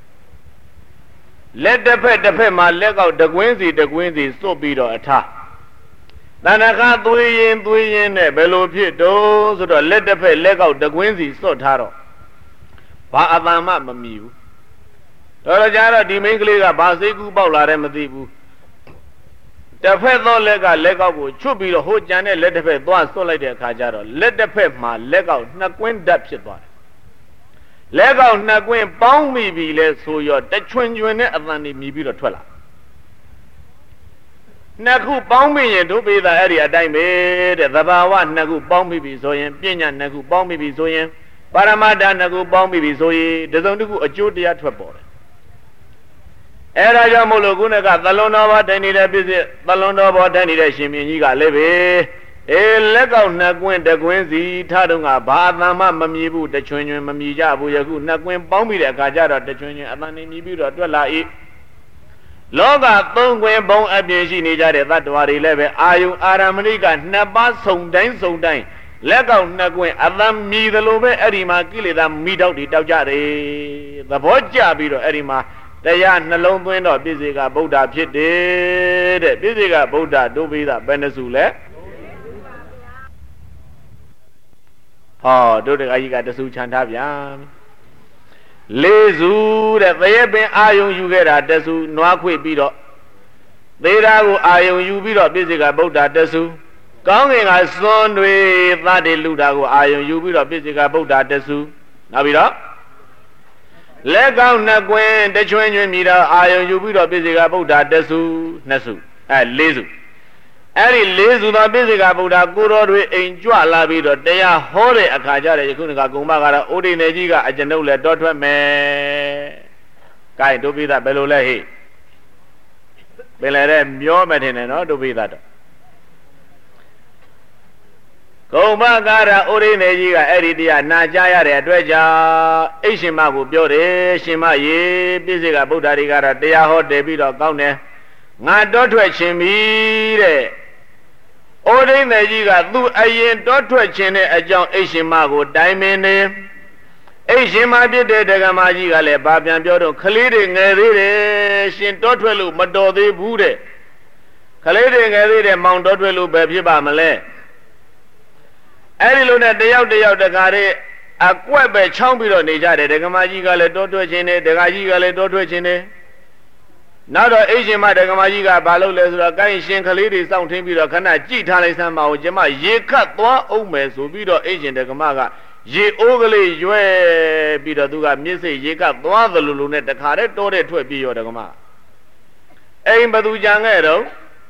လက်တစ်ဖက်မှာလက်ကောက်တကွင်းစီစွတ်ပြီးတော့အထားသနခါသွေးရင်နဲ့ဘယ်လိုဖြစ်တော့ဆိုတော့လက်တစ်ဖက်လက်ကောက်တကွင်းစီစွတ်ထားတော့ဘာအတန်မှမမီဘူးတော်ကြတော့ဒီမိန်းကလေးကဘာစိတ်ကူးပေါက်လာတယ်မသိဘူးတစ်ဖက်သောလက်ကလက်ကောက်ကိုချွတ်ပြီးတော့ဟိုကြံတဲ့လက်တစ်ဖက်သွားစွတ်လိုက်တဲ့အခါကျတော့လက်တစ်ဖက်မှာလက်ကောက်နှစ်ကွင်းဓာတ်ဖြစ်သွားတယ်လက်ကောက်နှစ်ကွင်းပေါင်းမိပြီလဲဆိုရောတချွင်နဲ့အတန်တွေမြည်ပြီးတော့ထွက်လာနှစ်ခုပေါင်းမိရင်တို့ပေတာအဲ့ဒီအတိုင်းပဲတဲ့သဘာဝနှစ်ခုပေါင်းမိပြီဆိုရင်ပညာနှစ်ခုပေါင်းမိပြီဆိုရင်ပါရမတ္ထနှစ်ခုပေါင်းမိပြီဆိုရင်တစုံတစ်ခုအကျိုးတရားထွက်ပေါ်တယ်အဲ့ဒါကြောင့်မို့လို့ခုနကသလွန်တော်ဘောထိုင်နေတဲ့ပြည့်စည်သလွန်တော်ဘောထိုင်နေတဲ့ရှင်မင်းကြီးကလည်းပဲလက်ကောက်နှစ်ကွင်းတကွင်းစီထားတော့ကဘာအတန်မှမမြည်ဘူးတချွင်မမြည်ကြဘူးယခုနှစ်ကွင်းပေါင်းပြီးတဲ့အခါကျတော့တချွင်အတန်နေမြည်ပြီးတော့တွက်လာ၏လောကသုံးကွင်းဘုံအပြင်ရှိနေကြတဲ့သတ္တဝါတွေလည်းပဲအာယုံအာရမဏိကနှစ်ပါးစုံတိုင်းလက်ကောက်နှစ်ကွင်းအတန်မြည်သလိုပဲအဲ့ဒီမှာကိလေသာမိတောက်တွေတောက်ကြတယ်သဘောကျပြီးတော့အဲ့ဒီမှာတရားနှလုံးသွင်းတော့ပြည့်စေကဗုဒ္ဓဖြစ်တယ်တဲ့ပြည့်စေကဗုဒ္ဓဒုပိသဘယ်နှစုလဲဟောတို့တကကြီးကတစုချန်ထားဗျာလေးစုတဲ့သရေပင်အာယုံယူခဲ့တာတစုနွားခွေပြီးတော့သေးတာကိုအာယုံယူပြီးတော့ပြည့်စေကဗုဒ္ဓတစုကောင်းငင်ကစွန်းတွေသတ္တိလူတာကိုအာယုံယူပြီးတော့ပြည့်စေကဗုဒ္ဓတစုနောက်ပြီးတော့လက်ကောက်နှစ်ကွင်းတချွင်းမြည်တော့အာယုံယူပြီးတော့ပြည့်စေကဗုဒ္ဓတစုနှစ်စုလေးစုအဲ့ဒီလေးစုသောပြည့်စေကဗုဒ္ဓကိုတော်တွေအိမ်ကြွလာပြီးတော့တရားဟောတဲ့အခါကျတဲ့ယခုနကဂုံမကတော့ဩဒိနေကြီးကအကျွန်ုပ်လည်းတောထွက်မယ်။ကဲတို့ပိသဘယ်လိုလဲဟိเป็นไรได้မျောไม่เห็นเนาะตุပိသတ်ကုံမကာရဥရိနေကြီးကအဲ့ဒီတရားနာကြားရတဲ့အတွက်ကြောင့်အိရှင်မကိုပြောတယ်ရှင်မရေပြည့်စုံကဗုဒ္ဓတွေကတော့တရားဟောတယ်ပြီးတော့ကောင်းတယ်ငါတောထွက်ခြင်းပြီတဲ့ဩဒိနေကြီးကသူ့အရင်တောထွက်ခြင်းတဲ့အကြောင်းအိရှင်မကိုတိုင်ပင်နေအိရှင်မဖြစ်တဲ့ဒကမာကြီးကလည်းဘာပြန်ပြောတော့ခလေးတွေငယ်သေးတယ်ရှင်တောထွက်လို့မတော်သေးဘူးတဲ့ခလေးတွေငယ်သေးတယ်မောင်တောထွက်လို့ပဲဖြစ်ပါမလဲအဲ့ဒီလိုနဲ့တယောက်တခါတည်းအကွက်ပဲချောင်းပြီးတော့နေကြတယ်ဒကမာကြီးကလည်းတောထွက်ခြင်းနဲ့ဒကာကြီးကလည်းတောထွက်ခြင်းနဲ့နောက်တော့အိရှင်မဒကမာကြီးကဘာလုပ်လဲဆိုတော့ကိုင်းရှင်ကလေးတွေစောင့်ထင်းပြီးတော့ခဏကြည့်ထားလိုက်စမ်းပါဦးကျမရေခတ်သွားအောင်မယ်ဆိုပြီးတော့အိရှင်ဒကမကရေအိုးကလေးရွယ်ပြီးတော့သူကမျက်စိရေခတ်သွားသလိုလိုနဲ့တခါတည်းတောတဲ့ထွက်ပြီးရောဒကမအိမ်ဘသူကြံခဲ့တော့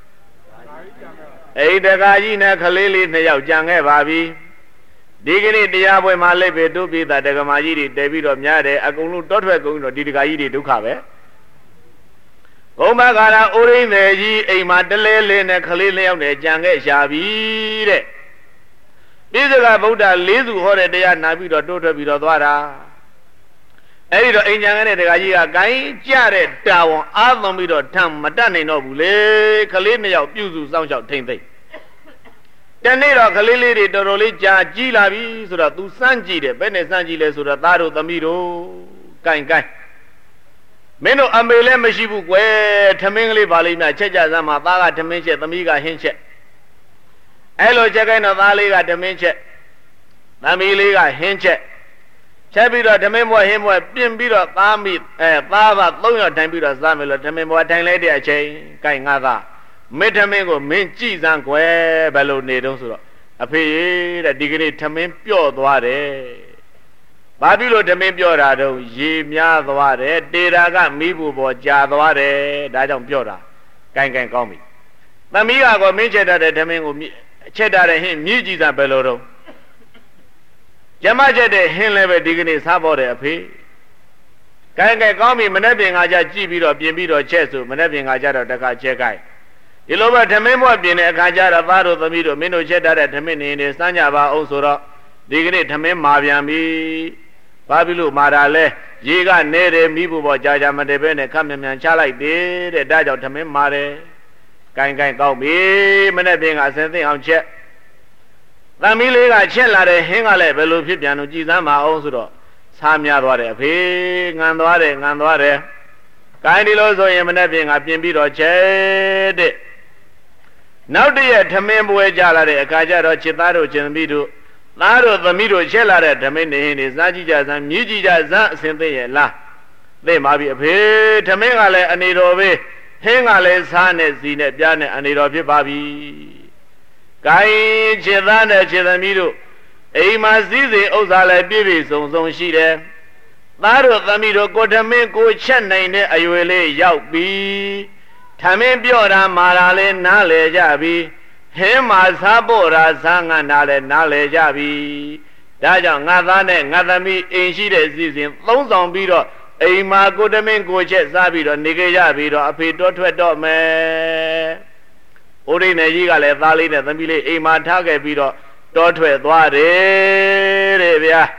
အိဒကာကြီးနဲ့ကလေးလေးနှစ်ယောက်ကြံခဲ့ပါပြီဒီကနေ့တရားပွဲမှာလက်ပဲတို့ပြည်သားဒကမာကြီးတွေတဲပြီးတော့များတယ်အကုန်လုံးတောထွက်ကုန်တော့ဒီဒကာကြီးတွေဒုက္ခပဲဘုံမကာရဥရိနေကြီးအိမ်မှာတလဲလဲနဲ့ကလေးလျောက်နဲ့ကြံခဲ့ရှာပြီတဲ့ပြည့်စုံကဗုဒ္ဓ၄စုဟောတဲ့တရားနာပြီးတော့တိုးထွက်ပြီးတော့သွားတာအဲ့ဒီတော့အိမ်ကြံခဲ့တဲ့ဒကာကြီးကဂိုင်းကြတဲ့တာဝန်အားသွန်ပြီးတော့ထမ်းမတတ်နိုင်တော့ဘူးလေကလေးနှစ်ယောက်ပြုစုစောင့်ရှောက်ထိမ့်သိမ့်တနေ့တော့ကလေးလေးတွေတော်တော်လေးကြာကြီးလာပြီဆိုတော့ तू စမ်းကြည့်တယ်ဘယ်နဲ့စမ်းကြည့်လဲဆိုတော့သားတို့သမီးတို့ဂိုင်းမင်းတို့အမေလည်းမရှိဘူးကွယ်ထမင်းကလေးပါလိမ့်မယ်ချက်ကြစမ်းမှာသားကထမင်းချက်သမီးကဟင်းချက်အဲ့လိုချက်ခိုင်းတော့သားလေးကထမင်းချက်သမီးလေးကဟင်းချက်ချက်ပြီးတော့ထမင်းဘွားဟင်းဘွားပြင်ပြီးတော့သားမိသားပါ3ယောက်ထိုင်ပြီးတော့စားမယ်လို့ထမင်းဘွားထိုင်လိုက်တဲ့အချိန်ကိုင်ငါသားမင်းထမင်းကိုမင်းကြည့်စမ်းကွယ်ဘယ်လိုနေတုံးဆိုတော့အဖေတဲ့ဒီကနေ့ထမင်းပြော့သွားတယ်ဘာဖြစ်လို့ဓမင်းပြောတာတော့ရေများသွားတယ်တေရာကမိဘူးပေါ်ကြာသွားတယ်ဒါကြောင့်ပြောတာကိုင်ကောင်းပြီသမီးကောမင်းချက်တတ်တဲ့ဓမင်းကိုချက်တတ်တဲ့ဟင်းမြည်ကြည့်တာဘယ်လိုတော့ကျမချက်တဲ့ဟင်းလည်းပဲဒီကနေ့စားပေါ်တယ်အဖေကိုင်ကောင်းပြီမနေ့ပြင်ကကြကြည့်ပြီးတော့ပြင်ပြီးတော့ချက်ဆိုမနေ့ပြင်ကကြတော့တခါချက်ကိုင်ဒီလိုပဲဓမင်းဘွားပြင်တဲ့အခါကျတော့သားတို့သမီးတို့မင်းတို့ချက်တတ်တဲ့ဓမင်းနေစမ်းကြပါအောင်ဆိုတော့ဒီကနေ့ဓမင်းမာပြန်ပြီဘာဖြစ်လို့မာတာလဲရေကနေတယ်မိဖို့ပေါ်ကြာမတည်ပဲနဲ့ခက်မြန်ချလိုက်တယ်တဲ့ဒါကြောင့်ထမင်းမာတယ်ကိုင်ကောက်ပြီမနေ့ပြင်ကအစင်သိအောင်ချက်သမီးလေးကချက်လာတဲ့ဟင်းကလည်းဘယ်လိုဖြစ်ပြန်လို့ကြည်စမ်းမအောင်ဆိုတော့စားများသွားတယ်အဖေငံသွားတယ်ကိုင်ဒီလိုဆိုရင်မနေ့ပြင်ကပြင်ပြီးတော့ချက်တဲ့နောက်တည့်ထမင်းပွဲကြလာတဲ့အခါကျတော့ချစ်သားတို့ချင်းသမီးတို့သားတို့သမီးတို့ချက်လာတဲ့ဓမင်းနေဟင်းတွေစားကြည့်ကြစမ်းမြည်ကြည့်ကြစမ်းအစင်သိရဲ့လားသိပါပြီအဖေဓမင်းကလည်းအနေတော်ပဲဟင်းကလည်းစားနဲ့စီနဲ့ပြားနဲ့အနေတော်ဖြစ်ပါပြီ။ကိုင်းချစ်သားနဲ့ချစ်သမီးတို့အိမ်မှာစည်းစိမ်ဥစ္စာလည်းပြည့်ပြည့်စုံစုံရှိတယ်။သားတို့သမီးတို့ကိုဓမင်းကိုချက်နိုင်တဲ့အရွယ်လေးရောက်ပြီ။ဓမင်းပြောတာမာတာလည်းနားလည်ကြပြီ။ဟင်းမှာစားဖို့ရာစားငါနားလဲနားလဲကြပြီဒါကြောင့်ငါသားနဲ့ငါသမီးအိမ်ရှိတဲ့စီစဉ်သုံးဆောင်ပြီးတော့အိမ်မှာကိုတမင်းကိုချက်စားပြီးတော့နေကြရပြီးတော့အဖေတော်ထွက်တော့မယ်ဥရိနေကြီးကလည်းသားလေးနဲ့သမီးလေးအိမ်မှာထားခဲ့ပြီးတော့တော်ထွက်သွားတယ်တဲ့ဗျာ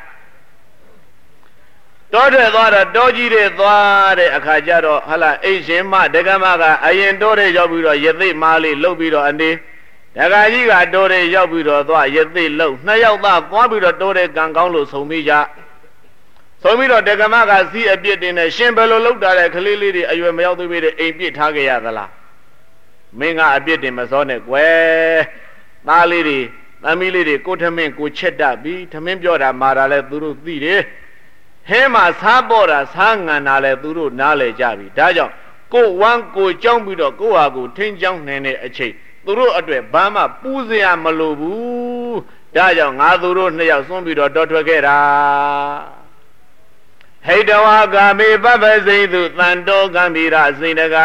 တော်ထွက်သွားတော့တော်ကြီးတွေသွားတဲ့အခါကျတော့ဟလာအိမ်ရှင်မဒကမကအရင်တော်တဲ့ရောက်ပြီးတော့ရသိမားလေးလှုပ်ပြီးတော့အနေဒကာကြီးကတိုးတဲ့ရောက်ပြီးတော့သွားရသိလုံးနှစ်ယောက်သားသွားပြီးတော့တိုးတဲ့ကံကောင်းလို့ဆုံပြီးကြဆုံပြီးတော့ဒကမကစီးအပြစ်တင်နဲ့ရှင်ဘယ်လိုလုပ်တာလဲကလေးလေးတွေအရွယ်မရောက်သေးပေတဲ့အိမ်ပြစ်ထားကြရသလားမင်းကအပြစ်တင်မစောနဲ့ကွယ်သားလေးတွေသမီးလေးတွေကိုထမင်းကိုချက်တတ်ပြီးထမင်းပြောတာမာတာလဲသူတို့သိတယ်ဟဲမှာစားပေါ်တာစားငံတာလဲသူတို့နားလဲကြပြီဒါကြောင့်ကိုဝမ်းကိုကြောင်းပြီးတော့ကိုဟာကိုထင်းကြောင်းနေတဲ့အချိန်သူတို့အတွက်ဘာမှပူစရာမလိုဘူးဒါကြောင့်ငါသူတို့နှစ်ယောက်စွန့်ပြီးတော့တော်ထွက်ခဲ့တာဟိတဝါဂာမေပပစိန်သူတန်တော်ကံဗီရစိန်တက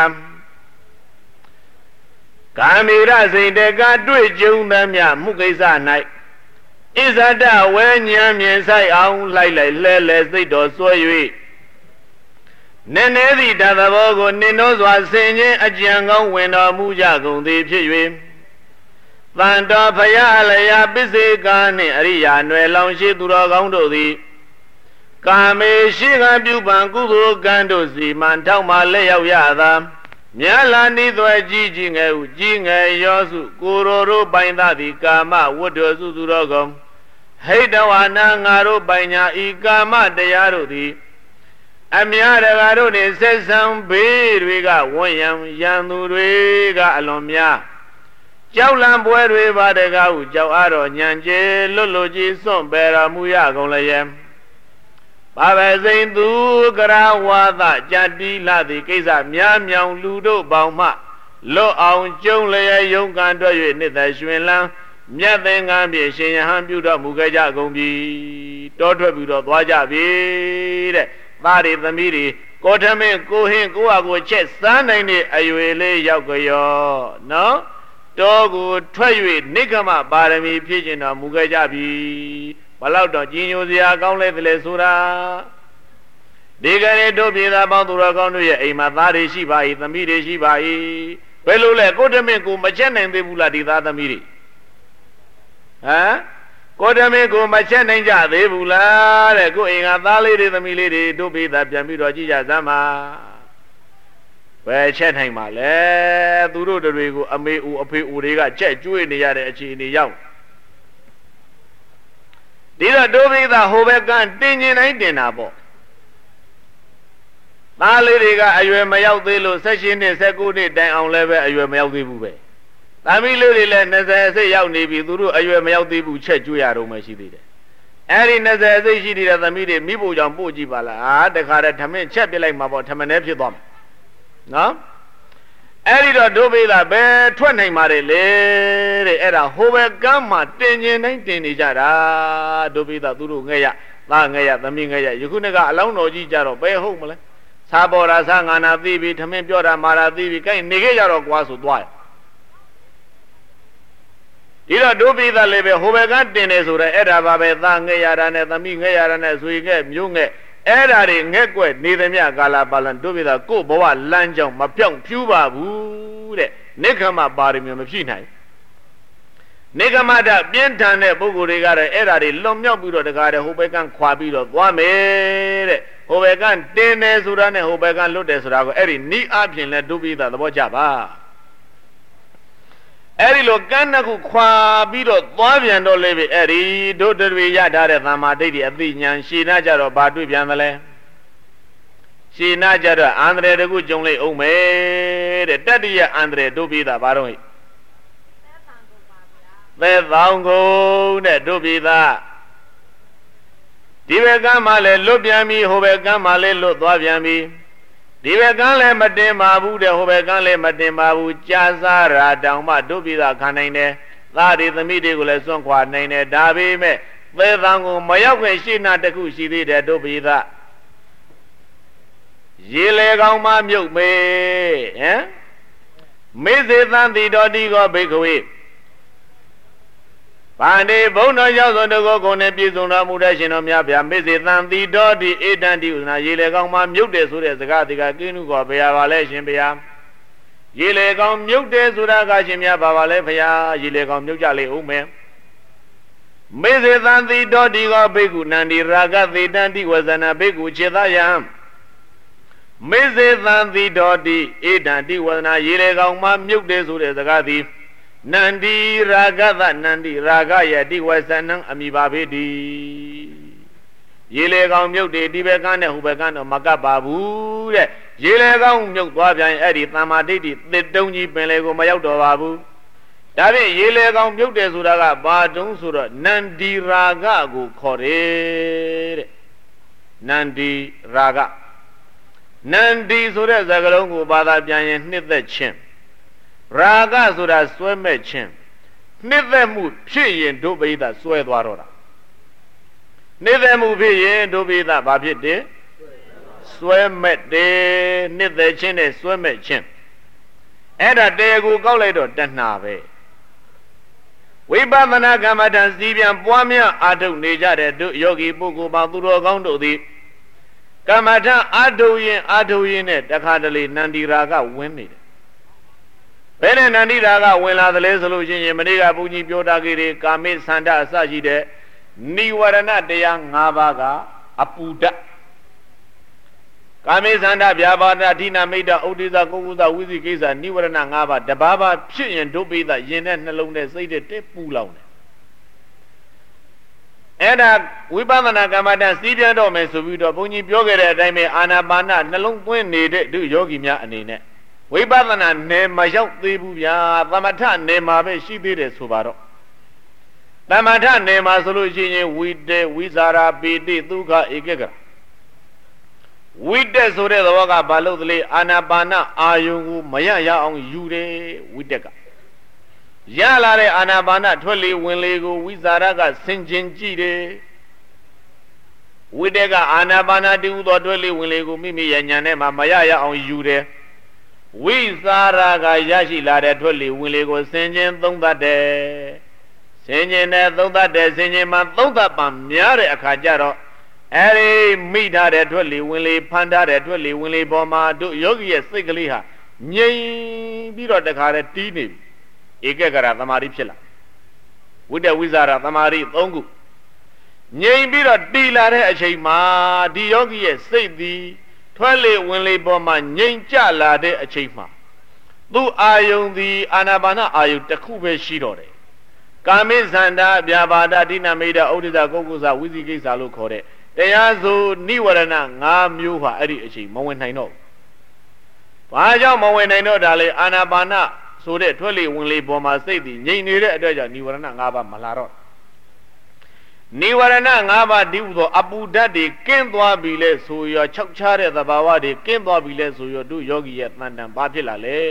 ကံဗီရစိန်တကတွေ့ကြုံသမျှမှုကိစ္စ၌ဣဇဒဝဲဉာဏ်မြင်ဆိုင်အောင်လိုက်လဲစိတ်တော်စွဲ၍နေနေသည့်တသဘောကိုနင်တို့စွာဆင်ခြင်းအကြံကောင်းဝင်တော်မူကြကုန်သည်ဖြစ်၍တန်တော်ဖရာလျာပစ္စေကာနှင့်အရိယာနွယ်လောင်ရှိသူတော်ကောင်းတို့သည်ကာမေရှိကပြုပံကုသိုလ်ကံတို့စီမှန်ထောက်မှလက်ရောက်ရသာမြာလာနိသွဲကြီးကြီးငယ်ဟုကြီးငယ်ရောစုကိုရိုတို့ပိုင်သသည်ကာမဝတ္တစုသူတော်ကောင်းဟိတဝါနာငါတို့ပိုင်ညာဤကာမတရားတို့သည်အမြာတကာတို့နှင့်ဆက်ဆံဘေးတွေကဝန်းရန်သူတွေကအလွန်များကြောက်လန့်ပွဲတွေပါတကားဟုကြောက်အားတော်ညံကျဲလွတ်လွတ်ကြီးစွန့်ပယ်တော်မူရကုန်လျက်ဘာပဲစိန်သူကရဝါဒကြတိလာသည်ကိစ္စများမြောင်လူတို့ပေါင်းမှလွတ်အောင်ကျုံလျက်ယုံကံတွဲ၍နှစ်သက်ရွှင်လန်းမြတ်သင်္ကန်းဖြင့်ရှင်ယဟန်ပြုတော်မူခဲ့ကြကုန်ပြီတောထွက်ပြီးတော့သွားကြပြီတဲ့သားတွေသမီးတွေကိုထမင်းကိုဟင်းကိုဟာကိုချက်စားနိုင်တဲ့အရွယ်လေးရောက်ကြောနော်တောကိုထွက်၍နိဂမပါရမီဖြည့်ကျင်တော်မူခဲ့ကြပြီဘလောက်တော့ကြီးညိုစရာကောင်းလဲတယ်လေဆိုတာဒီကနေ့တို့ပြည်သားပေါင်းသူတော်ကောင်းတို့ရဲ့အိမ်မှာသားတွေရှိပါ၏သမီးတွေရှိပါ၏ဘယ်လိုလဲကိုထမင်းကိုမချက်နိုင်သေးဘူးလားဒီသားသမီးတွေဟမ်ကိုထမင်းကိုမချက်နိုင်ကြသေးဘူးလားတဲ့ကိုအိမ်ကသားလေးတွေသမီးလေးတွေတို့ပြည်သားပြန်ပြီးတော့ကြည့်ကြစမ်းပါဘယ်ချက်နိုင်မှာလဲသူတို့တွေကိုအမေဦးအဖေဦးတွေကကြက်ကျွေးနေရတဲ့အခြေအနေရောက်ဒီတော့တို့ပြည်သားဟိုဘက်ကတင်ကျင်တိုင်းတင်တာပေါ့သားလေးတွေကအရွယ်မရောက်သေးလို့16နှစ်19နှစ်တိုင်အောင်လည်းပဲအရွယ်မရောက်သေးဘူးပဲသမီးလေးတွေလည်း20အစိတ်ရောက်နေပြီသူတို့အရွယ်မရောက်သေးဘူးချက်ကျွေးရတော့မှရှိသေးတယ်အဲ့ဒီ20အစိတ်ရှိနေတဲ့သမီးတွေမိဖို့ကြောင့်ပို့ကြည့်ပါလားတခါတည်းထမင်းချက်ပြလိုက်မှာပေါ့ထမင်းနဲ့ဖြစ်သွားမှာနော်အဲ့ဒီတော့ဒုဗေဒဘယ်ထွက်နိုင်ပါလေတဲ့အဲ့ဒါဟိုဘက်ကမ်းမှာတင်ကျင်တိုင်းတင်နေကြတာဒုဗေဒသူတို့ငဲ့ရသားငဲ့ရသမီးငဲ့ရယခုနေ့ကအလောင်းတော်ကြီးကြတော့ဘယ်ဟုတ်မလဲသာပေါ်ရာသာငါနာသိပြီထမင်းပြောတာမာရာသိပြီကိုင်းနေခဲ့ကြတော့ကွာဆိုသွားရဒီတော့ဒုဗေဒလည်းပဲဟိုဘက်ကတင်နေဆိုတော့အဲ့ဒါပါပဲသားငဲ့ရတာနဲ့သမီးငဲ့ရတာနဲ့ဆွေငဲ့မျိုးငဲ့အဲ့ဒါတွေငဲ့ကွက်နေသမျှကာလပါလန်တို့ပြတာကို့ဘဝလမ်းကြောင်းမပြောင်းဖြူးပါဘူးတဲ့နိဂမပါရမီမဖြစ်နိုင်နိဂမတပြင်းထန်တဲ့ပုဂ္ဂိုလ်တွေကတော့အဲ့ဒါတွေလွန်မြောက်ပြီးတော့တကားတဲ့ဟိုဘက်ကခွာပြီးတော့သွားမယ်တဲ့ဟိုဘက်ကတင်းတယ်ဆိုတာနဲ့ဟိုဘက်ကလွတ်တယ်ဆိုတာကိုအဲ့ဒီနီးအပြင်လဲတို့ပြတာသဘောကျပါအဲ့ဒီလိုကန်းနှစ်ခုခွာပြီးတော့သွားပြန်တော့လေပဲအဲ့ဒီတို့တွေရထားတဲ့သမာဓိတွေအသိဉာဏ်ရှင်းနာကြတော့ဘာတွေ့ပြန်သလဲရှင်းနာကြတော့အန္တရာယ်တခုကြုံလိုက်အောင်မယ်တဲ့တတ္တိယအန္တရာယ်တို့ပြီးတာဘာတော့ဟိသေသောင်းကုန်တဲ့တို့ပြီးသားဒီဘက်ကမှလည်းလွတ်ပြန်ပြီဟိုဘက်ကမှလည်းလွတ်သွားပြန်ပြီဒီဘက်ကလည်းမတင်ပါဘူးတဲ့ဟိုဘက်ကလည်းမတင်ပါဘူးကြာစားရာတောင်မှတို့ပြည်သာခံနိုင်တယ်သားတွေသမီးတွေကိုလည်းစွန့်ခွာနိုင်တယ်ဒါပေမဲ့သေသံကိုမရောက်ခင်ရှင်းနာတစ်ခုရှိသေးတယ်တို့ပြည်သာရေလေကောင်းမှမြုပ်မေဟမ်မေဇေသံတိတော်တိကောဘိက္ခဝေဗန္တိဘုံတော်ရောက်သောတကောကုံနဲ့ပြည့်စုံတော်မူတဲ့ရှင်တော်များဗျာမေဇေသံတိတော်တိဧတံတိဥဒနာရေလေကောင်းမှမြုပ်တယ်ဆိုတဲ့စကားဒီကကိနုကောဘယ်ပါလဲရှင်ဗျာရေလေကောင်းမြုပ်တယ်ဆိုတာကရှင်များပါပါလဲဗျာရေလေကောင်းမြုပ်ကြလေဦးမယ်မေဇေသံတိတော်တိကောဘိက္ခုနန္ဒီရာဂသေတံတိဝဇနာဘိက္ခုခြေသားယံမေဇေသံတိတော်တိဧတံတိဝဇနာရေလေကောင်းမှမြုပ်တယ်ဆိုတဲ့စကားဒီနန္ဒီရာဂသနန္ဒီရာဂယတိဝဆနံအမိပါပေတိရေလေကောင်းမြုပ်တယ်ဒီဘက်ကနဲ့ဟိုဘက်ကတော့မကပ်ပါဘူးတဲ့ရေလေကောင်းမြုပ်သွားပြန်အဲ့ဒီသမ္မာဒိဋ္ဌိသစ်တုံးကြီးပင်လေကိုမရောက်တော့ပါဘူးဒါဖြင့်ရေလေကောင်းမြုပ်တယ်ဆိုတာကဘာတုံးဆိုတော့နန္ဒီရာဂကိုခေါ်တယ်တဲ့နန္ဒီရာဂနန္ဒီဆိုတဲ့စကားလုံးကိုဘာသာပြန်ရင်နှစ်သက်ခြင်းရာဂဆိုတာစွဲမဲ့ခြင်းနှစ်သက်မှုဖြစ်ရင်ဒုဗိဒစွဲသွားတော့တာနှစ်သက်မှုဖြစ်ရင်ဒုဗိဒဘာဖြစ်တယ်စွဲမဲ့တယ်နှစ်သက်ခြင်းနဲ့စွဲမဲ့ခြင်းအဲ့ဒါတရားကိုကောက်လိုက်တော့တဏှာပဲဝိပဿနာကမ္မဋ္ဌာန်းစီပြန်ပွားများအာထုတ်နေကြတဲ့တို့ယောဂီပုဂ္ဂိုလ်ပါသူတော်ကောင်းတို့သည်ကမ္မထအာထုရင်နဲ့တခါတလေနန္ဒီရာဂဝင်နေတယ်ဘယ်နဲ့နန္ဒီရာဂဝင်လာသလဲဆိုလို့ရှိရင်မနေ့ကဘုန်းကြီးပြောတာကြီးတွေကာမိသန္တာအစရှိတဲ့နိဝရဏတရား၅ပါးကအပူဓာတ်ကာမိသန္တာဗျာပါဒအဋ္ဌိနာမိတ်တဥဒိသကုက္ကုသဝိသိကိစ္စနိဝရဏ၅ပါးတဘာဘာဖြစ်ရင်ဒုပိသရင်တဲ့နှလုံးနဲ့စိတ်တဲ့တက်ပူလောင်တယ်အဲ့ဒါဝိပဿနာကမ္မဋ္ဌာန်းစီးပြန်တော့မယ်ဆိုပြီးတော့ဘုန်းကြီးပြောခဲ့တဲ့အတိုင်းပဲအာနာပါနနှလုံးသွင်းနေတဲ့သူယောဂီများအနေနဲ့ဝိပဿနာနယ်မရောက်သေးဘူးဗျာသမထနယ်မှာပဲရှိသေးတယ်ဆိုပါတော့သမထနယ်မှာဆိုလို့ရှိရင်ဝိတေဝိဇာရာပိတိဒုက္ခဧကဂရဝိတက်ဆိုတဲ့သဘောကဘာလို့သလဲအာနာပါနအာယုံကိုမရရအောင်ယူတယ်ဝိတက်ကရလာတဲ့အာနာပါနထွက်လေဝင်လေကိုဝိဇာရကဆင်ခြင်ကြည့်တယ်ဝိတက်ကအာနာပါနတူသောထွက်လေဝင်လေကိုမိမိရဲ့ဉာဏ်နဲ့မှမရရအောင်ယူတယ်ဝိဇာရကရရှိလာတဲ့ထွက်လေဝင်လေကိုဆင်ခြင်သုံးသပ်တယ်ဆင်ခြင်နဲ့သုံးသပ်တယ်ဆင်ခြင်မှသုံးသပ်ပံများတဲ့အခါကျတော့အဲဒီမိထားတဲ့ထွက်လေဝင်လေဖန်ထားတဲ့ထွက်လေဝင်လေပေါ်မှာတို့ယောဂီရဲ့စိတ်ကလေးဟာငြိမ်ပြီးတော့တခါတည်းတီးနေပြီဧကဂရသမာဓိဖြစ်လာဝိတ္တဝိဇာရသမာဓိ၃ခုငြိမ်ပြီးတော့တီးလာတဲ့အချိန်မှာဒီယောဂီရဲ့စိတ်သည်ထွက်လေဝင်လေပေါ်မှာငြိမ်ကြလာတဲ့အချိန်မှာသူ့အာယုန်သည်အာနာပါနအာယုန်တစ်ခုပဲရှိတော့တယ်ကာမိသန္တာဗျာပါဒဒိဏမိတ်တဥဒိတကုက္ကုသဝိသိကိစ္စလို့ခေါ်တဲ့တရားဆိုနိဝရဏ၅မျိုးဟာအဲ့ဒီအချိန်မဝင်နိုင်တော့ဘာကြောင့်မဝင်နိုင်တော့ဒါလေအာနာပါနဆိုတဲ့ထွက်လေဝင်လေပေါ်မှာစိတ်တည်ငြိမ်နေတဲ့အတွက်ကြောင့်နိဝရဏ၅ပါးမလာတော့နိဝရဏ၅ပါးဒီဟုသောအပူဓာတ်တွေကင်းသွားပြီလဲဆိုရ၆ခြားတဲ့သဘာဝတွေကင်းသွားပြီလဲဆိုရတို့ယောဂီရဲ့တန်တန်ဘာဖြစ်လာလဲ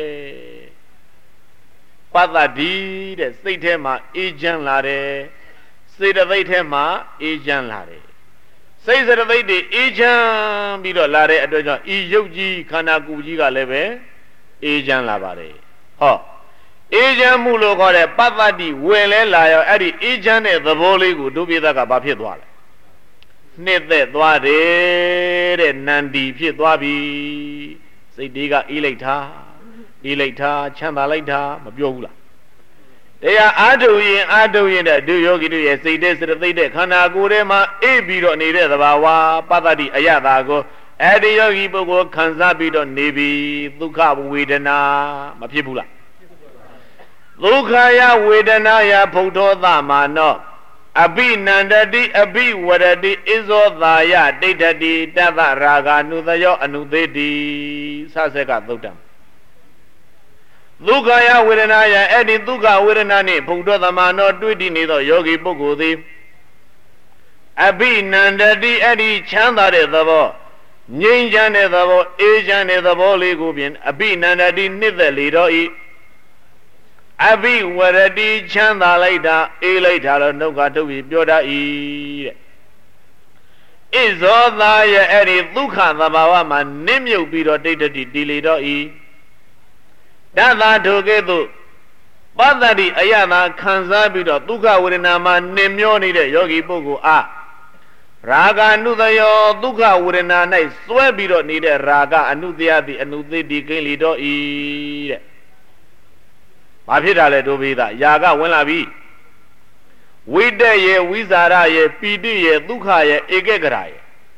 ပတ္တတိတဲ့စိတ်ထဲမှာအေးချမ်းလာတယ်စေတသိက်ထဲမှာအေးချမ်းလာတယ်စိတ်စေတသိက်တွေအေးချမ်းပြီးတော့လာတဲ့အတွက်ကြောင့်ဤယုတ်ကြီးခန္ဓာကိုယ်ကြီးကလည်းပဲအေးချမ်းလာပါတယ်ဟောအေးချမ်းမှုလို့ခေါ်တဲ့ပတ္တတိဝင်လဲလာရောအဲ့ဒီအေးချမ်းတဲ့သဘောလေးကိုဒုပိသကဘာဖြစ်သွားလဲနှစ်သက်သွားတယ်တဲ့နန္ဒီဖြစ်သွားပြီစိတ်တွေကအေးလိုက်တာချမ်းသာလိုက်တာမပြောဘူးလားတရားအာထုရင်တဲ့ဒုယောဂီတို့ရဲ့စိတ်တဲ့စရသိတဲ့ခန္ဓာကိုယ်ထဲမှာအေးပြီးတော့နေတဲ့သဘာဝပတ္တတိအယတာကိုအဲ့ဒီယောဂီပုဂ္ဂိုလ်ခံစားပြီးတော့နေပြီဒုက္ခဝေဒနာမဖြစ်ဘူးလားဒုက္ခယဝေဒနာယဖုဒ္ဓောသမနောအဘိနန္တတိအဘိဝရတိဣဇောသာယဒိဋ္ဌတိတသရာဂနုသယောအနုသေတိသဆက်ကသုတ်တံဒုက္ခယဝေဒနာယအဲ့ဒီဒုက္ခဝေဒနာနှင့်ဖုဒ္ဓောသမနောတွေ့တည်နေသောယောဂီပုဂ္ဂိုလ်သည်အဘိနန္တတိအဲ့ဒီချမ်းသာတဲ့သဘောငြိမ်းချမ်းတဲ့သဘောအေးချမ်းတဲ့သဘောလေးကိုဖြင့်အဘိနန္တတိနှစ်သက်လေတော့ဤအဘိဝရတိချမ်းသာလိုက်တာအေးလိုက်တာတော့နှုတ်ကထုတ်ပြီးပြောတတ်၏တဲ့ဣဇောသာရဲ့အဲ့ဒီဒုက္ခသဘာဝမှာနစ်မြုပ်ပြီးတော့ဒိဋ္ဌတိတည်လေတော့ဤတသာထိုကဲ့သို့ပတ္တတိအယတာခံစားပြီးတော့ဒုက္ခဝေဒနာမှာနှင်မျောနေတဲ့ယောဂီပုဂ္ဂိုလ်အားရာဂအနုသယောဒုက္ခဝေဒနာ၌စွဲပြီးတော့နေတဲ့ရာဂအနုတယတိအနုသေတိကိလေတော့ဤတဲ့ဘာဖြစ်တာလဲဒုပိသယာကဝင်လာပြီဝိတက်ရဲ့ဝိဇာရရဲ့ပီတိရဲ့ဒုက္ခရဲ့ဧကဂရရဲ့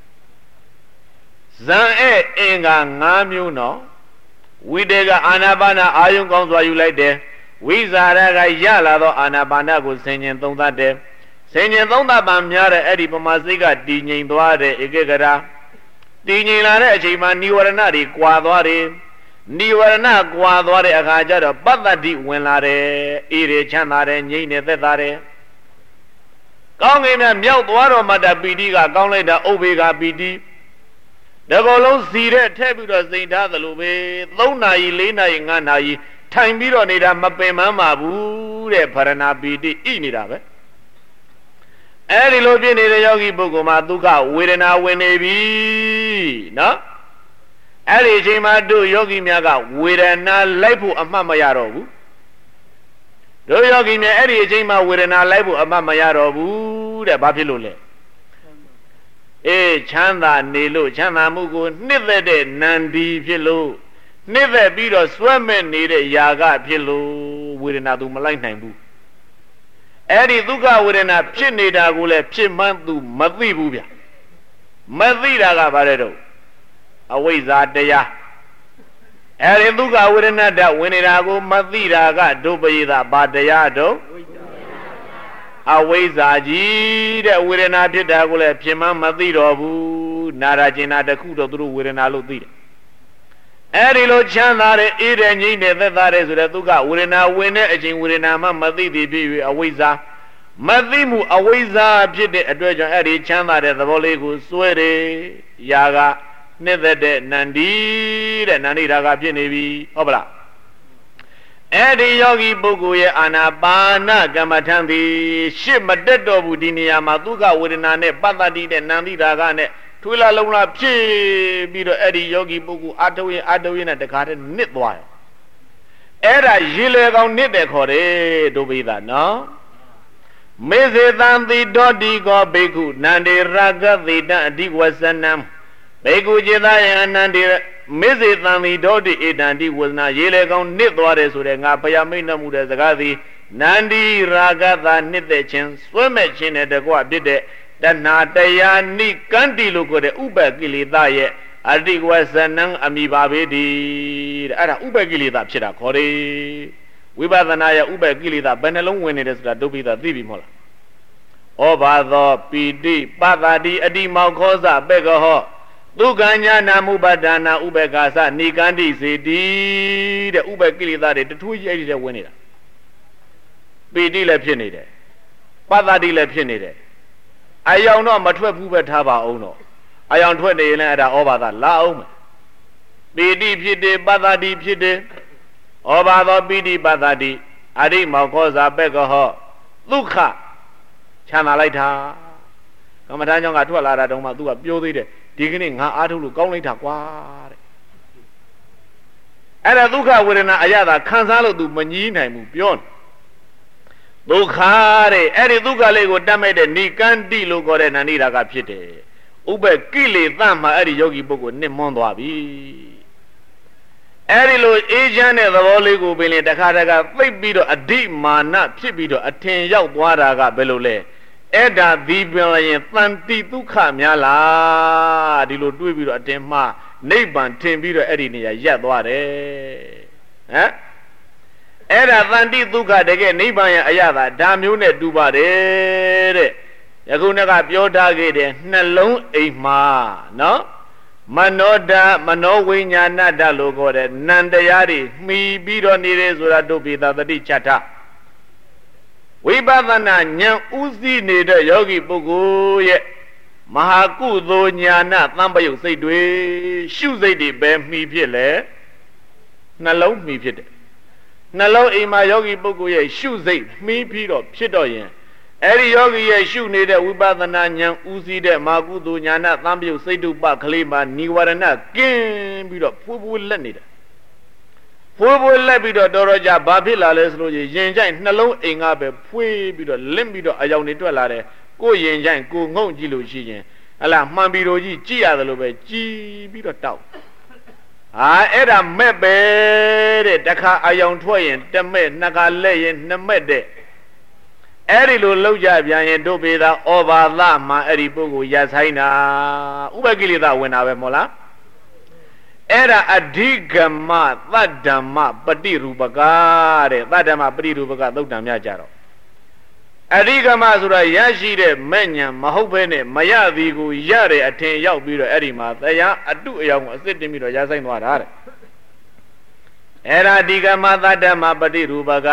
ဇံအဲ့အင်္ဂါ၅မျိုးနော်ဝိတေကအာနာပါနအာယုံကောင်းစွာယူလိုက်တယ်ဝိဇာရကရလာသောအာနာပါနကိုဆင်ញင်သုံးသပ်တယ်ဆင်ញင်သုံးသပ်ပံများတဲ့အဲ့ဒီပမာစိတ်ကတည်ငြိမ်သွားတဲ့ဧကဂရတည်ငြိမ်လာတဲ့အချိန်မှာနိဝရဏတွေကွာသွားတယ်နိဝရဏကွာသွားတဲ့အခါကျတော့ပတ္တတိဝင်လာတယ်အေးရချမ်းသာတယ်ငြိမ်နေသက်သာတယ်ကောင်းကင်မြတ်မြောက်သွားတော့မှတပီတိကကောင်းလိုက်တာဥပေက္ခပီတိတကောလုံးစီတဲ့ထည့်ပြီးတော့စိန်ထားသလိုပဲ3နာရီ4နာရီ5နာရီထိုင်ပြီးတော့နေတာမပင်ပန်းပါဘူးတဲ့ဗရဏပီတိဣနေတာပဲအဲ့ဒီလိုဖြစ်နေတဲ့ယောဂီပုဂ္ဂိုလ်မှာဒုက္ခဝေဒနာဝင်နေပြီနော်အဲ့ဒီအချိန်မှာတို့ယောဂီများကဝေဒနာလိုက်ဖို့အမှတ်မရတော့ဘူးတို့ယောဂီများအဲ့ဒီအချိန်မှာဝေဒနာလိုက်ဖို့အမှတ်မရတော့ဘူးတဲ့ဘာဖြစ်လို့လဲချမ်းသာနေလို့ချမ်းသာမှုကိုနှစ်သက်တဲ့နန္ဒီဖြစ်လို့နှစ်သက်ပြီးတော့စွဲမဲ့နေတဲ့ຢာကဖြစ်လို့ဝေဒနာသူမလိုက်နိုင်ဘူးအဲ့ဒီဒုက္ခဝေဒနာဖြစ်နေတာကိုလည်းဖြစ်မှန်းသူမသိဘူးဗျမသိတာကဘာလဲတော့အဝိဇ္ဇာတရားအဲ့ဒီဒုက္ခဝေဒနာတဝင်နေတာကိုမသိတာကဒုပရိသဘာတရားတော့အဝိဇ္ဇာကြီးတဲ့ဝေဒနာဖြစ်တာကိုလည်းဖြစ်မှန်းမသိတော့ဘူးနာရကျင်နာတစ်ခုတော့သူတို့ဝေဒနာလို့သိတယ်အဲ့ဒီလိုချမ်းသာတဲ့အေးတဲ့ငြိမ့်တဲ့သက်သာတဲ့ဆိုတဲ့ဒုက္ခဝေဒနာဝင်တဲ့အချိန်ဝေဒနာမှမသိသည်ဖြစ်၍အဝိဇ္ဇာမသိမှုအဝိဇ္ဇာဖြစ်တဲ့အတွက်ကြောင့်အဲ့ဒီချမ်းသာတဲ့သဘောလေးကိုစွဲတယ်ຢာကနှစ်သက်တဲ့နန္ဒီတဲ့နန္ဒီဓာကဖြစ်နေပြီဟုတ်ပလားအဲ့ဒီယောဂီပုဂ္ဂိုလ်ရဲ့အာနာပါနကမ္မထံသည်ရှစ်မတက်တော့ဘူးဒီနေရာမှာဒုက္ခဝေဒနာနဲ့ပတ္တတိတဲ့နန္ဒီဓာကနဲ့ထွေးလာလုံးလာဖြစ်ပြီးတော့အဲ့ဒီယောဂီပုဂ္ဂိုလ်အာတဝိနဲ့တခါတည်းနစ်သွားရောအဲ့ဒါရေလေကောင်နစ်တယ်ခေါ်တယ်ဒုပိသနော်မေဇေတံတိတောတိကောဘိက္ခုနန္ဒေရဂသေတံအဓိဝဆနံဘိက္ခုจิตယံအနန္ဒေမေဇေတံတိတောတိဧတံတိဝဇနာရေလေကောင်နစ်သွားတယ်ဆိုတဲ့ငါဘုရားမိန့်တော်မူတဲ့စကားသည်နန္ဒီရာဂသာနှစ်သက်ခြင်းစွဲမဲ့ခြင်းနဲ့တကွဖြစ်တဲ့တဏှာတရားနိကန္တိလို့ခေါ်တဲ့ဥပ္ပကိလေသာရဲ့အဓိဝဆနံအမိပါပေတိတဲ့အဲ့ဒါဥပ္ပကိလေသာဖြစ်တာခေါ်တယ်ဝိပဿနာရဲ့ဥပ္ပကိလေသာဘယ်နှလုံးဝင်နေတယ်ဆိုတာဒုပိသသိပြီမဟုတ်လားဩဘာသောပိတိပတ္တာတိအတိမောခောစပေကဟောဒုက္ခညာနာမုပဒနာဥပ္ပကာသနိကန္တိစေတိတဲ့ဥပ္ပကိလေသာတွေတထူးကြီးအဲ့ဒီတဲ့ဝင်နေတာပိတိလည်းဖြစ်နေတယ်ပတ္တာတိလည်းဖြစ်နေတယ်အယောင်တော့မထွက်ဘူးပဲထားပါအောင်တော့အယောင်ထွက်နေရင်လည်းအဲ့ဒါဩဘာသလာအောင်မယ်ပိတိဖြစ်တယ်ပတ္တာတိဖြစ်တယ်ဩဘာသောပိတိပတ္တာတိအရိမောခောဇာပက္ခဟောဒုက္ခချမ်းသာလိုက်တာကမ္မထာကြောင့်ကထွက်လာတာတုန်းမှသူကပြောသေးတယ်ဒီကနေ့ငါအားထုတ်လို့ကောင်းလိုက်တာကွာတဲ့အဲ့ဒါဒုက္ခဝေဒနာအရသာခံစားလို့သူမငြီးနိုင်ဘူးပြောဒုက္ခတဲ့အဲ့ဒီဒုက္ခလေးကိုတတ်မဲ့တဲ့နိကန္တိလို့ခေါ်တဲ့နန္ဒီဓာကဖြစ်တယ်ဥပ္ပကိလေသာမှာအဲ့ဒီယောဂီပုဂ္ဂိုလ်နစ်မွန်းသွားပြီအဲ့ဒီလိုအေးချမ်းတဲ့သဘောလေးကိုပင်လေတခါတခါသိပ်ပြီးတော့အဓိမာနဖြစ်ပြီးတော့အထင်ရောက်သွားတာကဘယ်လိုလဲအဲ့ဒါဒီပင်ရင်တန်တိဒုက္ခများလားဒီလိုတွေးပြီးတော့အတင်မှားနိဗ္ဗာန်ထင်ပြီးတော့အဲ့ဒီနေရာရပ်သွားတယ်ဟမ်အဲ့ဒါတန်တိဒုက္ခတကယ်နိဗ္ဗာန်ရဲ့အရသာဒါမျိုးနဲ့တူပါတယ်တဲ့ယခုနကပြောထားခဲ့တဲ့နှလုံးအိမ်မှာနော်မနောဓာမနောဝိညာဏဓာလို့ခေါ်တဲ့နံတရားတွေမှီပြီးတော့နေတယ်ဆိုတာတို့ပိသတတိချက်ထဝိပဿနာဉာဏ်ဥသိနေတဲ့ယောဂီပုဂ္ဂိုလ်ရဲ့မဟာကုသိုလ်ဉာဏသံပယုတ်စိတ်တွေရှုစိတ်တွေပဲမှီဖြစ်လေနှလုံးမှီဖြစ်တယ်နှလုံးအိမ်မှာယောဂီပုဂ္ဂိုလ်ရဲ့ရှုစိတ်မှီပြီးတော့ဖြစ်တော့ရင်အဲ့ဒီယောဂီရဲ့ရှုနေတဲ့ဝိပဿနာဉာဏ်ဥသိတဲ့မဟာကုသိုလ်ဉာဏသံပယုတ်စိတ်တုပကလေးမှာနိဝရဏကင်းပြီးတော့ဖွေးဖွေးလက်နေတယ်ဖွေးဖွေးလက်ပြီးတော့တော်တော်ကြာဘာဖြစ်လာလဲဆိုလို့ရင်ကြိုက်နှလုံးအိမ်ကပဲဖွေးပြီးတော့လင့်ပြီးတော့အယောင်တွေတွက်လာတယ်ကိုယ်ရင်ကြိုက်ကိုငုံကြည့်လို့ရှိရင်ဟလာမှန်ပြီးတော့ကြည့်ရတယ်လို့ပဲကြည်ပြီးတော့တောက်အဲ့ဒါမဲ့ပဲတဲ့တခါအယောင်ထွက်ရင်တမဲ့နှစ်ခါလက်ရင်နှစ်မဲ့တဲ့အဲ့ဒီလိုလောက်ကြပြန်ရင်တို့ပေသာဩဘာသမှာအဲ့ဒီပုဂ္ဂိုလ်ရဆိုင်တာဥပကိလေသာဝင်တာပဲမဟုတ်လားအဲ့ဒါအဓိကမသတ္တမပฏิရူပကတဲ့သတ္တမပฏิရူပကသုတ်တံများကြတော့အဓိကမဆိုတာရရှိတဲ့မဲ့ညာမဟုတ်ဘဲနဲ့မရသည်ကိုရတဲ့အထင်ရောက်ပြီးတော့အဲ့ဒီမှာတရားအတုအယောင်ကိုအစစ်တင်ပြီးတော့ရဆိုင်သွားတာတဲ့အဲ့ဒါအဓိကမသတ္တမပฏิရူပက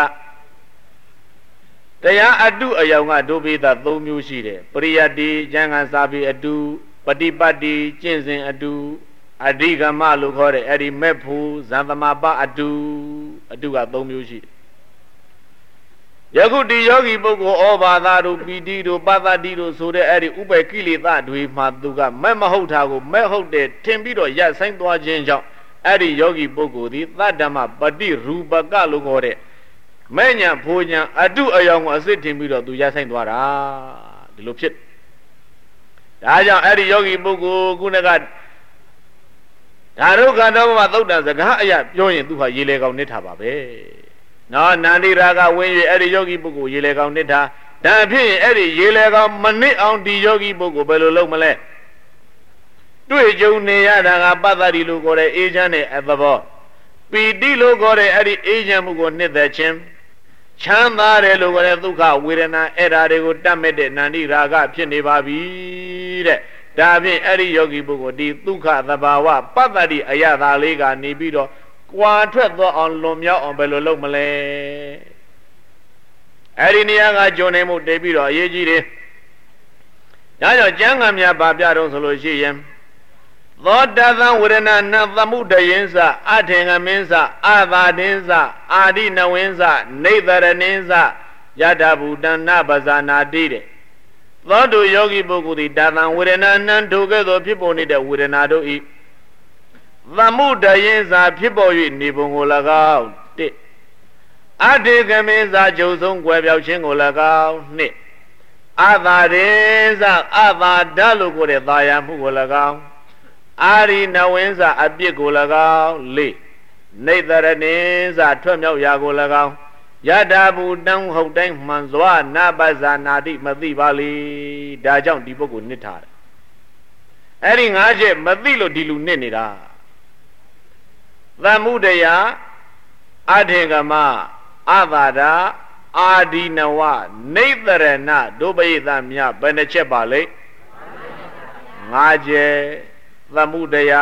တရားအတုအယောင်ကဒုပိသ၃မျိုးရှိတယ်ပရိယတ္တိဉာဏ်ကစားပြီးအတုပฏิပတ်တိကျင့်စဉ်အတုအဓိကမလို့ခေါ်တဲ့အဲ့ဒီမဲ့ဖို့ဇံသမပအတုက၃မျိုးရှိတယ်ယခုဒီယောဂီပုဂ္ဂိုလ်ဩဘာသာတို့ပီတိတို့ပတ္တတိတို့ဆိုတဲ့အဲ့ဒီဥပ္ပကိလေသာတွေမှာသူကမဲ့မဟုတ်တာကိုမဲ့ဟုတ်တယ်ထင်ပြီးတော့ရပ်ဆိုင်သွားခြင်းကြောင့်အဲ့ဒီယောဂီပုဂ္ဂိုလ်သည်သတ္တမပฏิရူပကလို့ခေါ်တဲ့မဲ့ညာဖိုးညာအတုအယောင်ကိုအစစ်ထင်ပြီးတော့သူရဆိုင်သွားတာဒီလိုဖြစ်တဒါကြောင့်အဲ့ဒီယောဂီပုဂ္ဂိုလ်ခုနကဓာရုခန္ဓာမှာသုတ်တံစကားအရာပြောရင်သူဟာရေလေကောင်နစ်တာပါပဲနော်နန္ဒီရာဂဝင်၍အဲ့ဒီယောဂီပုဂ္ဂိုလ်ရေလေကောင်နစ်တာဒါဖြစ်ရင်အဲ့ဒီရေလေကောင်မနစ်အောင်ဒီယောဂီပုဂ္ဂိုလ်ဘယ်လိုလုပ်မလဲတွေ့ကြုံနေရတာကပတ္တတိလို့ခေါ်တဲ့အေးချမ်းတဲ့အသဘောပီတိလို့ခေါ်တဲ့အဲ့ဒီအေးချမ်းမှုကိုနှစ်သက်ခြင်းချမ်းသာတယ်လို့ခေါ်တဲ့ဒုက္ခဝေဒနာအဲ့ဓာတွေကိုတတ်မဲ့တဲ့နန္ဒီရာဂဖြစ်နေပါပြီတဲ့ဒါဖြင့်အဲ့ဒီယောဂီပုဂ္ဂိုလ်ဒီဒုက္ခသဘာဝပတ္တတိအယသာလေးကနေပြီးတော့ကွာထွက်သောအောင်လွန်မြောက်အောင်ဘယ်လိုလုပ်မလဲအဲ့ဒီနေရာကဂျုံနေမှုတည်ပြီးတော့အရေးကြီးတယ်ဒါကြောင့်ကျမ်းဂန်များဗာပြတော့ဆိုလို့ရှိရင်သောတသံဝေဒနာနသမုဒယင်းစအထေငမင်းစအာသာတင်းစအာဒိနဝင်းစနေသရဏင်းစယတဘူတဏပဇာနာတိတဲ့သောတုယောဂီပုဂ္ဂိုလ်သည်တသံဝေဒနာနံထိုကဲ့သို့ဖြစ်ပေါ်နေတဲ့ဝေဒနာတို့ဤသမုဒယင်းစဖြစ်ပေါ်၍နေပုံကို၎င်းတစ်အထေငမင်းစကျုံဆုံးကွယ်ပြောက်ခြင်းကို၎င်းနှစ်အာသာတင်းစအာသာဓာလို့ကိုတဲ့သာယာမှုကို၎င်းအာရိနဝင်းစာအပြစ်ကို၎င်းလေးနေသရဏင်းစာထွက်မြောက်ရာကို၎င်းယတာဘူတံဟုတ်တိုင်းမှန်စွာနာပဇာနာတိမသိပါလေဒါကြောင့်ဒီပုဂ္ဂိုလ်နစ်ထားတယ်အဲ့ဒီ၅ချက်မသိလို့ဒီလူနစ်နေတာသမုဒယအထေကမအဘာဒာအာဒီနဝနေသရဏဒုပယိသမြဘယ်နှချက်ပါလဲ၅ချက်သမုဒယ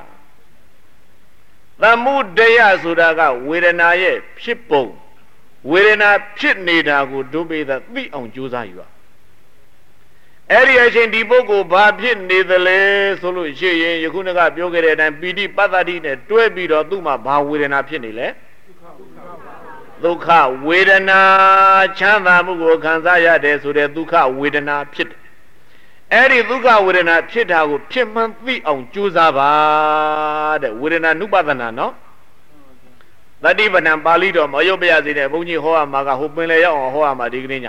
ဆိုတာကဝေဒနာရဲ့ဖြစ်ပုံဝေဒနာဖြစ်နေတာကိုဒုပိသသိအောင်ကြိုးစားယူရအဲ့ဒီအချိန်ဒီပုဂ္ဂိုလ်ဘာဖြစ်နေသလဲဆိုလို့ရှိရင်ယခုနကပြောခဲ့တဲ့အတိုင်းပီတိပတ္တတိနဲ့တွဲပြီးတော့သူ့မှာဘာဝေဒနာဖြစ်နေလဲဒုက္ခဝေဒနာချမ်းသာမှုကိုခံစားရတယ်ဆိုတဲ့ဒုက္ခဝေဒနာဖြစ်တယ်အဲ့ဒီဒုက္ခဝေဒနာဖြစ်တာကိုဖြစ်မှန်သိအောင်ကြိုးစားပါတဲ့ဝေဒနာနုပဒနာနော်တတိပဏံပါဠိတော်မရုပ်ပြရစေတဲ့ဘုန်းကြီးဟောရမှာကဟိုပင်လေရောက်အောင်ဟောရမှာဒီကနေ့ည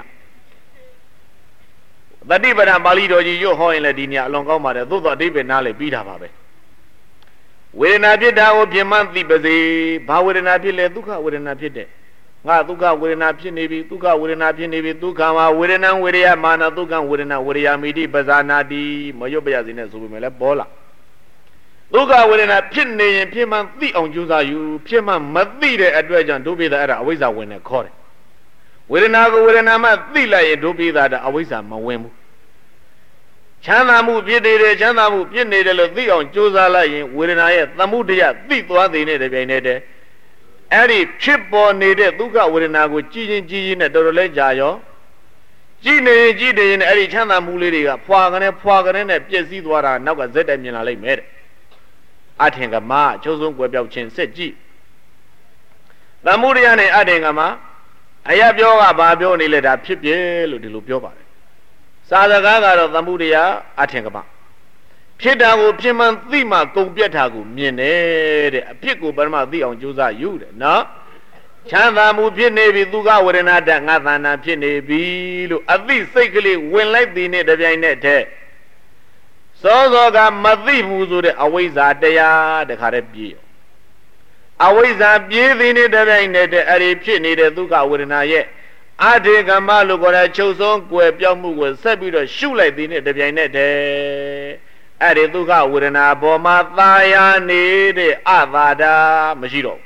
တတိပဏံပါဠိတော်ကြီးရွတ်ဟောရင်လည်းဒီညအလွန်ကောင်းပါတယ်သို့တော့အဓိပ္ပာယ်နားလေပြီးတာပါပဲဝေဒနာဖြစ်တာကိုဖြစ်မှန်သိပါစေဘာဝေဒနာဖြစ်လဲဒုက္ခဝေဒနာဖြစ်တဲ့ငါဒုက္ခဝေဒနာဖြစ်နေပြီဒုက္ခဝေဒနာဖြစ်နေပြီဒုက္ခမှာဝေဒနာဝေရယမာနဒုက္ခဝေဒနာဝေရယမိတိပဇာနာတိမရွတ်ပြရစေနဲ့ဆိုပေမဲ့လည်းပေါ်လာဒုက္ခဝေဒနာဖြစ်နေရင်ဖြစ်မှန်သိအောင်ကြိုးစားယူဖြစ်မှန်မသိတဲ့အတွက်ကြောင့်ဒုပိသအဲ့ဒါအဝိဇ္ဇာဝင်နေခေါ်တယ်ဝေဒနာကိုဝေဒနာမှသိလိုက်ရင်ဒုပိသတာအဝိဇ္ဇာမဝင်ဘူးချမ်းသာမှုဖြစ်နေတယ်ချမ်းသာမှုဖြစ်နေတယ်လို့သိအောင်ကြိုးစားလိုက်ရင်ဝေဒနာရဲ့သမုဒယသိသွားသေးတဲ့ပြိုင်နေတဲ့အဲ့ဒီဖြစ်ပေါ်နေတဲ့ဒုက္ခဝေဒနာကိုကြည်ချင်းနဲ့တော်တော်လေးကြာရောကြည်နေရင်အဲ့ဒီချမ်းသာမှုလေးတွေကဖွာကနေနဲ့ပြည့်စည်သွားတာနောက်ကဇက်တက်မြင်လာလိမ့်မယ်တဲ့အထင်ကမချုပ်ဆုံးကွယ်ပြောက်ခြင်းစစ်ကြည့်သမုဒယနဲ့အထင်ကမအယပြောကဘာပြောနေလဲဒါဖြစ်ပြလို့ဒီလိုပြောပါတယ်စာစကားကတော့သမုဒယအထင်ကမဖြစ်တာကိုဖြစ်မှန်သိမှကုံပြတ်တာကိုမြင်တယ်တဲ့အဖြစ်ကိုပရမသိအောင်ကြိုးစားယူတယ်နော်ချမ်းသာမှုဖြစ်နေပြီသူကဝေဒနာတငါသန္တာဖြစ်နေပြီလို့အသိစိတ်ကလေးဝင်လိုက်သည်နဲ့တပြိုင်နက်တည်းစောကမသိမှုဆိုတဲ့အဝိဇ္ဇာတရားတခါတည်းပြေအဝိဇ္ဇာပြေးသည်နဲ့တပြိုင်နက်တည်းအဲ့ဒီဖြစ်နေတဲ့ဒုက္ခဝေဒနာရဲ့အထေကမလို့ခေါ်တဲ့ချုပ်ဆုံးကွယ်ပြောက်မှုကိုဆက်ပြီးတော့ရှုလိုက်သည်နဲ့တပြိုင်နက်တည်းအဲ့ဒီဒုက္ခဝေဒနာပေါ်မှာသာယာနေတဲ့အသာဒမရှိတော့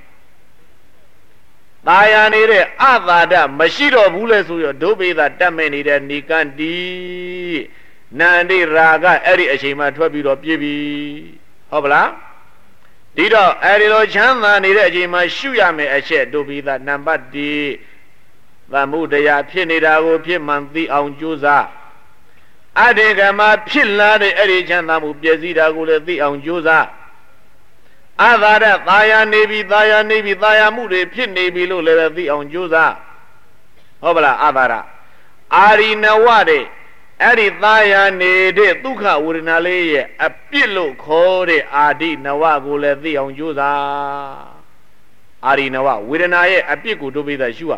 သာယာနေတဲ့အသာဒမရှိတော့ဘူးလေဆိုရဒုပိသတတ်မဲ့နေတဲ့နိကန္တိနန္တိရာဂအဲ့ဒီအချိန်မှထွက်ပြီးတော့ပြေးပြီဟုတ်ပလားဒီတော့အဲ့ဒီလိုချမ်းသာနေတဲ့အချိန်မှရှုရမယ်အချက်ဒုပိသနံပါတ်1သမုဒယဖြစ်နေတာကိုဖြစ်မှန်သိအောင်ကြိုးစားအတေကမဖြစ်လာတဲ့အဲ့ဒီချမ်းသာမှုပြည့်စည်တာကိုလည်းသိအောင်ကြိုးစားအသာရသာယာနေပြီသာယာမှုတွေဖြစ်နေပြီလို့လည်းသိအောင်ကြိုးစားဟုတ်ပါလားအသာရအာရိနဝတဲ့အဲ့ဒီသာယာနေတဲ့ဒုက္ခဝေဒနာလေးရဲ့အပြစ်လို့ခေါ်တဲ့အာဒီနဝကိုလည်းသိအောင်ကြိုးစားအာရိနဝဝေဒနာရဲ့အပြစ်ကိုတို့ပြီးသားရှုရ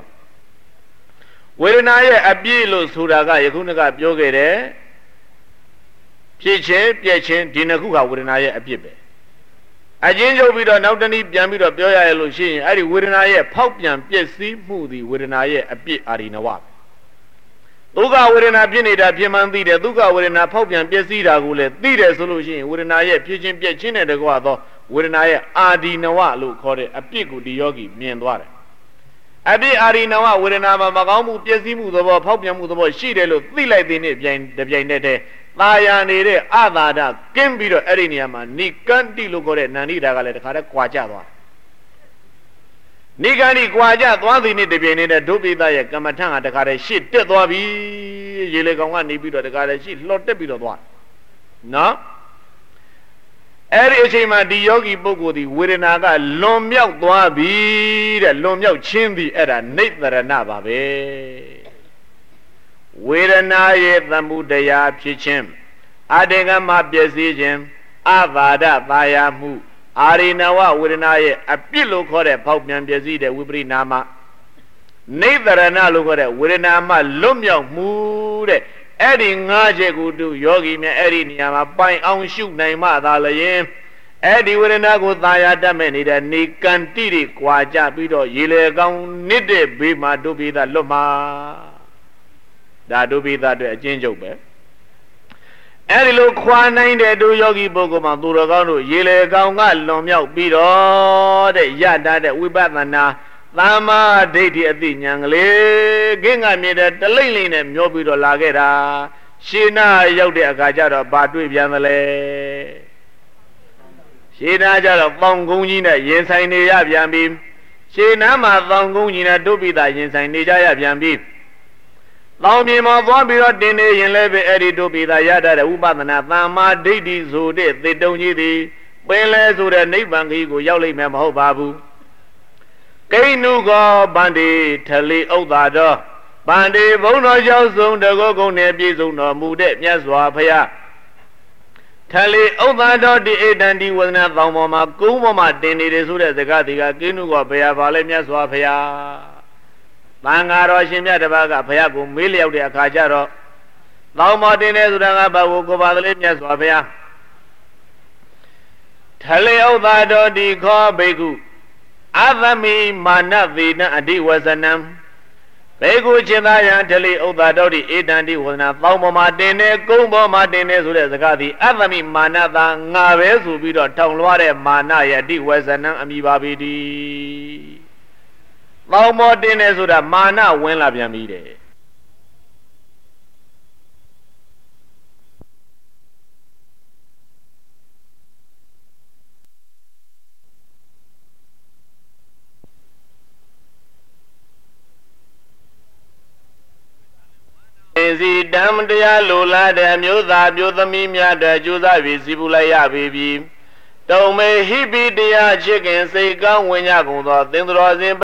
ဝေဒနာရဲ့အပြည့်လို့ဆိုတာကယခုနကပြောခဲ့တယ်ဖြစ်ခြင်းပြည့်ခြင်းဒီနှစ်ခုကဝေဒနာရဲ့အပြစ်ပဲအချင်းချုပ်ပြီးတော့နောက်တနည်းပြန်ပြီးတော့ပြောရရလို့ရှိရင်အဲ့ဒီဝေဒနာရဲ့ဖောက်ပြန်ပျက်စီးမှုသည်ဝေဒနာရဲ့အပြစ်အာရိနဝပဲဒုက္ခဝေဒနာဖြစ်နေတာပြင်မှန်သိတယ်ဒုက္ခဝေဒနာဖောက်ပြန်ပျက်စီးတာကိုလည်းသိတယ်ဆိုလို့ရှိရင်ဝေဒနာရဲ့ဖြစ်ခြင်းပြည့်ခြင်းနဲ့တကွာသောဝေဒနာရဲ့အာဒီနဝလို့ခေါ်တဲ့အပြစ်ကိုဒီယောဂီမြင်သွားတယ်အပြစ်အာရိနဝဝေဒနာမှာမကောင်းမှုပျက်စီးမှုသဘောဖောက်ပြန်မှုသဘောရှိတယ်လို့သိလိုက်တဲ့နေ့ပြိုင်တဲ့သာယာနေတဲ့အသာဒကင်းပြီးတော့အဲ့ဒီနေရာမှာနိကန္တိလို့ခေါ်တဲ့နန္ဒိတာကလည်းတခါတည်းကွာကျသွားနိကန္တိကွာကျသွားသည်နေ့တပြိုင်နက်ဒုပိသရဲ့ကမ္မထံကတခါတည်းရှစ်တက်သွားပြီရေလေကောင်ကနေပြီးတော့တခါတည်းရှစ်လှော်တက်ပြီးတော့သွားနော်အဲ့ဒီအချိန်မှာဒီယောဂီပုဂ္ဂိုလ်ဒီဝေဒနာကလွန်မြောက်သွားပြီတဲ့လွန်မြောက်ခြင်းသည်အဲ့ဒါနိတ္တရဏပါပဲဝေဒနာရဲ့သမှုတရားဖြစ်ခြင်းအတေကမပျက်စီးခြင်းအဘာဒသာယာမှုအာရိနဝဝေဒနာရဲ့အပြစ်လို့ခေါ်တဲ့ဖောက်ပြန်ပျက်စီးတဲ့ဝိပရိနာမနိတ္တရဏလို့ခေါ်တဲ့ဝေဒနာမှလွတ်မြောက်မှုတဲ့အဲ့ဒီ၅ချက်ကိုသူယောဂီများအဲ့ဒီနေရာမှာပိုင်အောင်ရှုနိုင်မှသာလျင်အဲ့ဒီဝေဒနာကိုသာယာတတ်မဲ့နေတဲ့နေကန္တိတွေကြွာကြပြီးတော့ရေလေကောင်းနစ်တဲ့ဘေးမှာဒုပိသလွတ်မှာဒါဒုပိသအတွက်အကျဉ်းချုပ်ပဲအဲ့ဒီလိုခွာနိုင်တဲ့ဒုယောဂီပုဂ္ဂိုလ်မှာသူတော်ကောင်းတို့ရေလေကောင်းကလွန်မြောက်ပြီးတော့တဲ့ရတတ်တဲ့ဝိပဿနာသမ္မာဒိဋ္ဌိအသိဉာဏ်ကလေးခင်းကမြင်တဲ့တလိမ့်လိမ့်နဲ့မျောပြီးတော့လာခဲ့တာရှင်းနာရောက်တဲ့အခါကျတော့ဘာတွေ့ပြန်သလဲရှင်းနာကျတော့ပေါင်ကုန်းကြီးနဲ့ရင်ဆိုင်နေရပြန်ပြီရှင်းနာမှာပေါင်ကုန်းကြီးနဲ့ဒုပိသရင်ဆိုင်နေကြရပြန်ပြီတောင်ပြင်မှာသွားပြီးတော့တင်နေရင်လည်းပဲအဲ့ဒီဒုပိသရတတ်တဲ့ဥပဒနာသမ္မာဒိဋ္ဌိဆိုတဲ့သေတုံကြီးသည်ပင်လဲဆိုတဲ့နိဗ္ဗာန်ကြီးကိုရောက်လိမ့်မယ်မဟုတ်ပါဘူးကိဏုကောဗန္တိထလီဥဒ္ဒါတော်ဗန္တိဘုံတော်ရောက်ဆုံးတကောကုန်းနဲ့ပြည့်စုံတော်မူတဲ့မြတ်စွာဘုရားထလီဥဒ္ဒါတော်ဒီဧတံဒီဝဒနာတောင်ပေါ်မှာကုန်းပေါ်မှာတင်နေတယ်ဆိုတဲ့စကားဒီကကိဏုကောဘုရားပါလဲမြတ်စွာဘုရားသံဃာတော်ရှင်မြတ်တပါးကဘုရားကိုမေးလျောက်တဲ့အခါကျတော့တောင်ပေါ်တင်နေဆိုတာကဘာကိုပါသလဲမြတ်စွာဘုရားထလီဥဒ္ဒါတော်ဒီခောဘိက္ခုအသမိမာနဗေနအဓိဝဇနံဘေကုจิตာယံထလိဥဒ္ဒါတောတိဧတံတိဝဇနာပေါင်းပေါ်မှာတင်နေကုန်းပေါ်မှာတင်နေဆိုတဲ့စကားသည်အသမိမာနသာငါပဲဆိုပြီးတော့ထောင်လွှားတဲ့မာနရဲ့အဓိဝဇနံအမိပါပေတည်းပေါင်းပေါ်တင်နေဆိုတာမာနဝင်လာပြန်ပြီတဲ့စီတံတရားလိုလားတဲ့မျိုးသားမျိုးသမီးများတဲ့ကြိုးစားပြီးစီပူလိုက်ရပြီတုံမေဟိပိတရားချစ်ခင်စိတ်ကောင်းဝင်ကြကုန်သောသင်္တော်စဉ်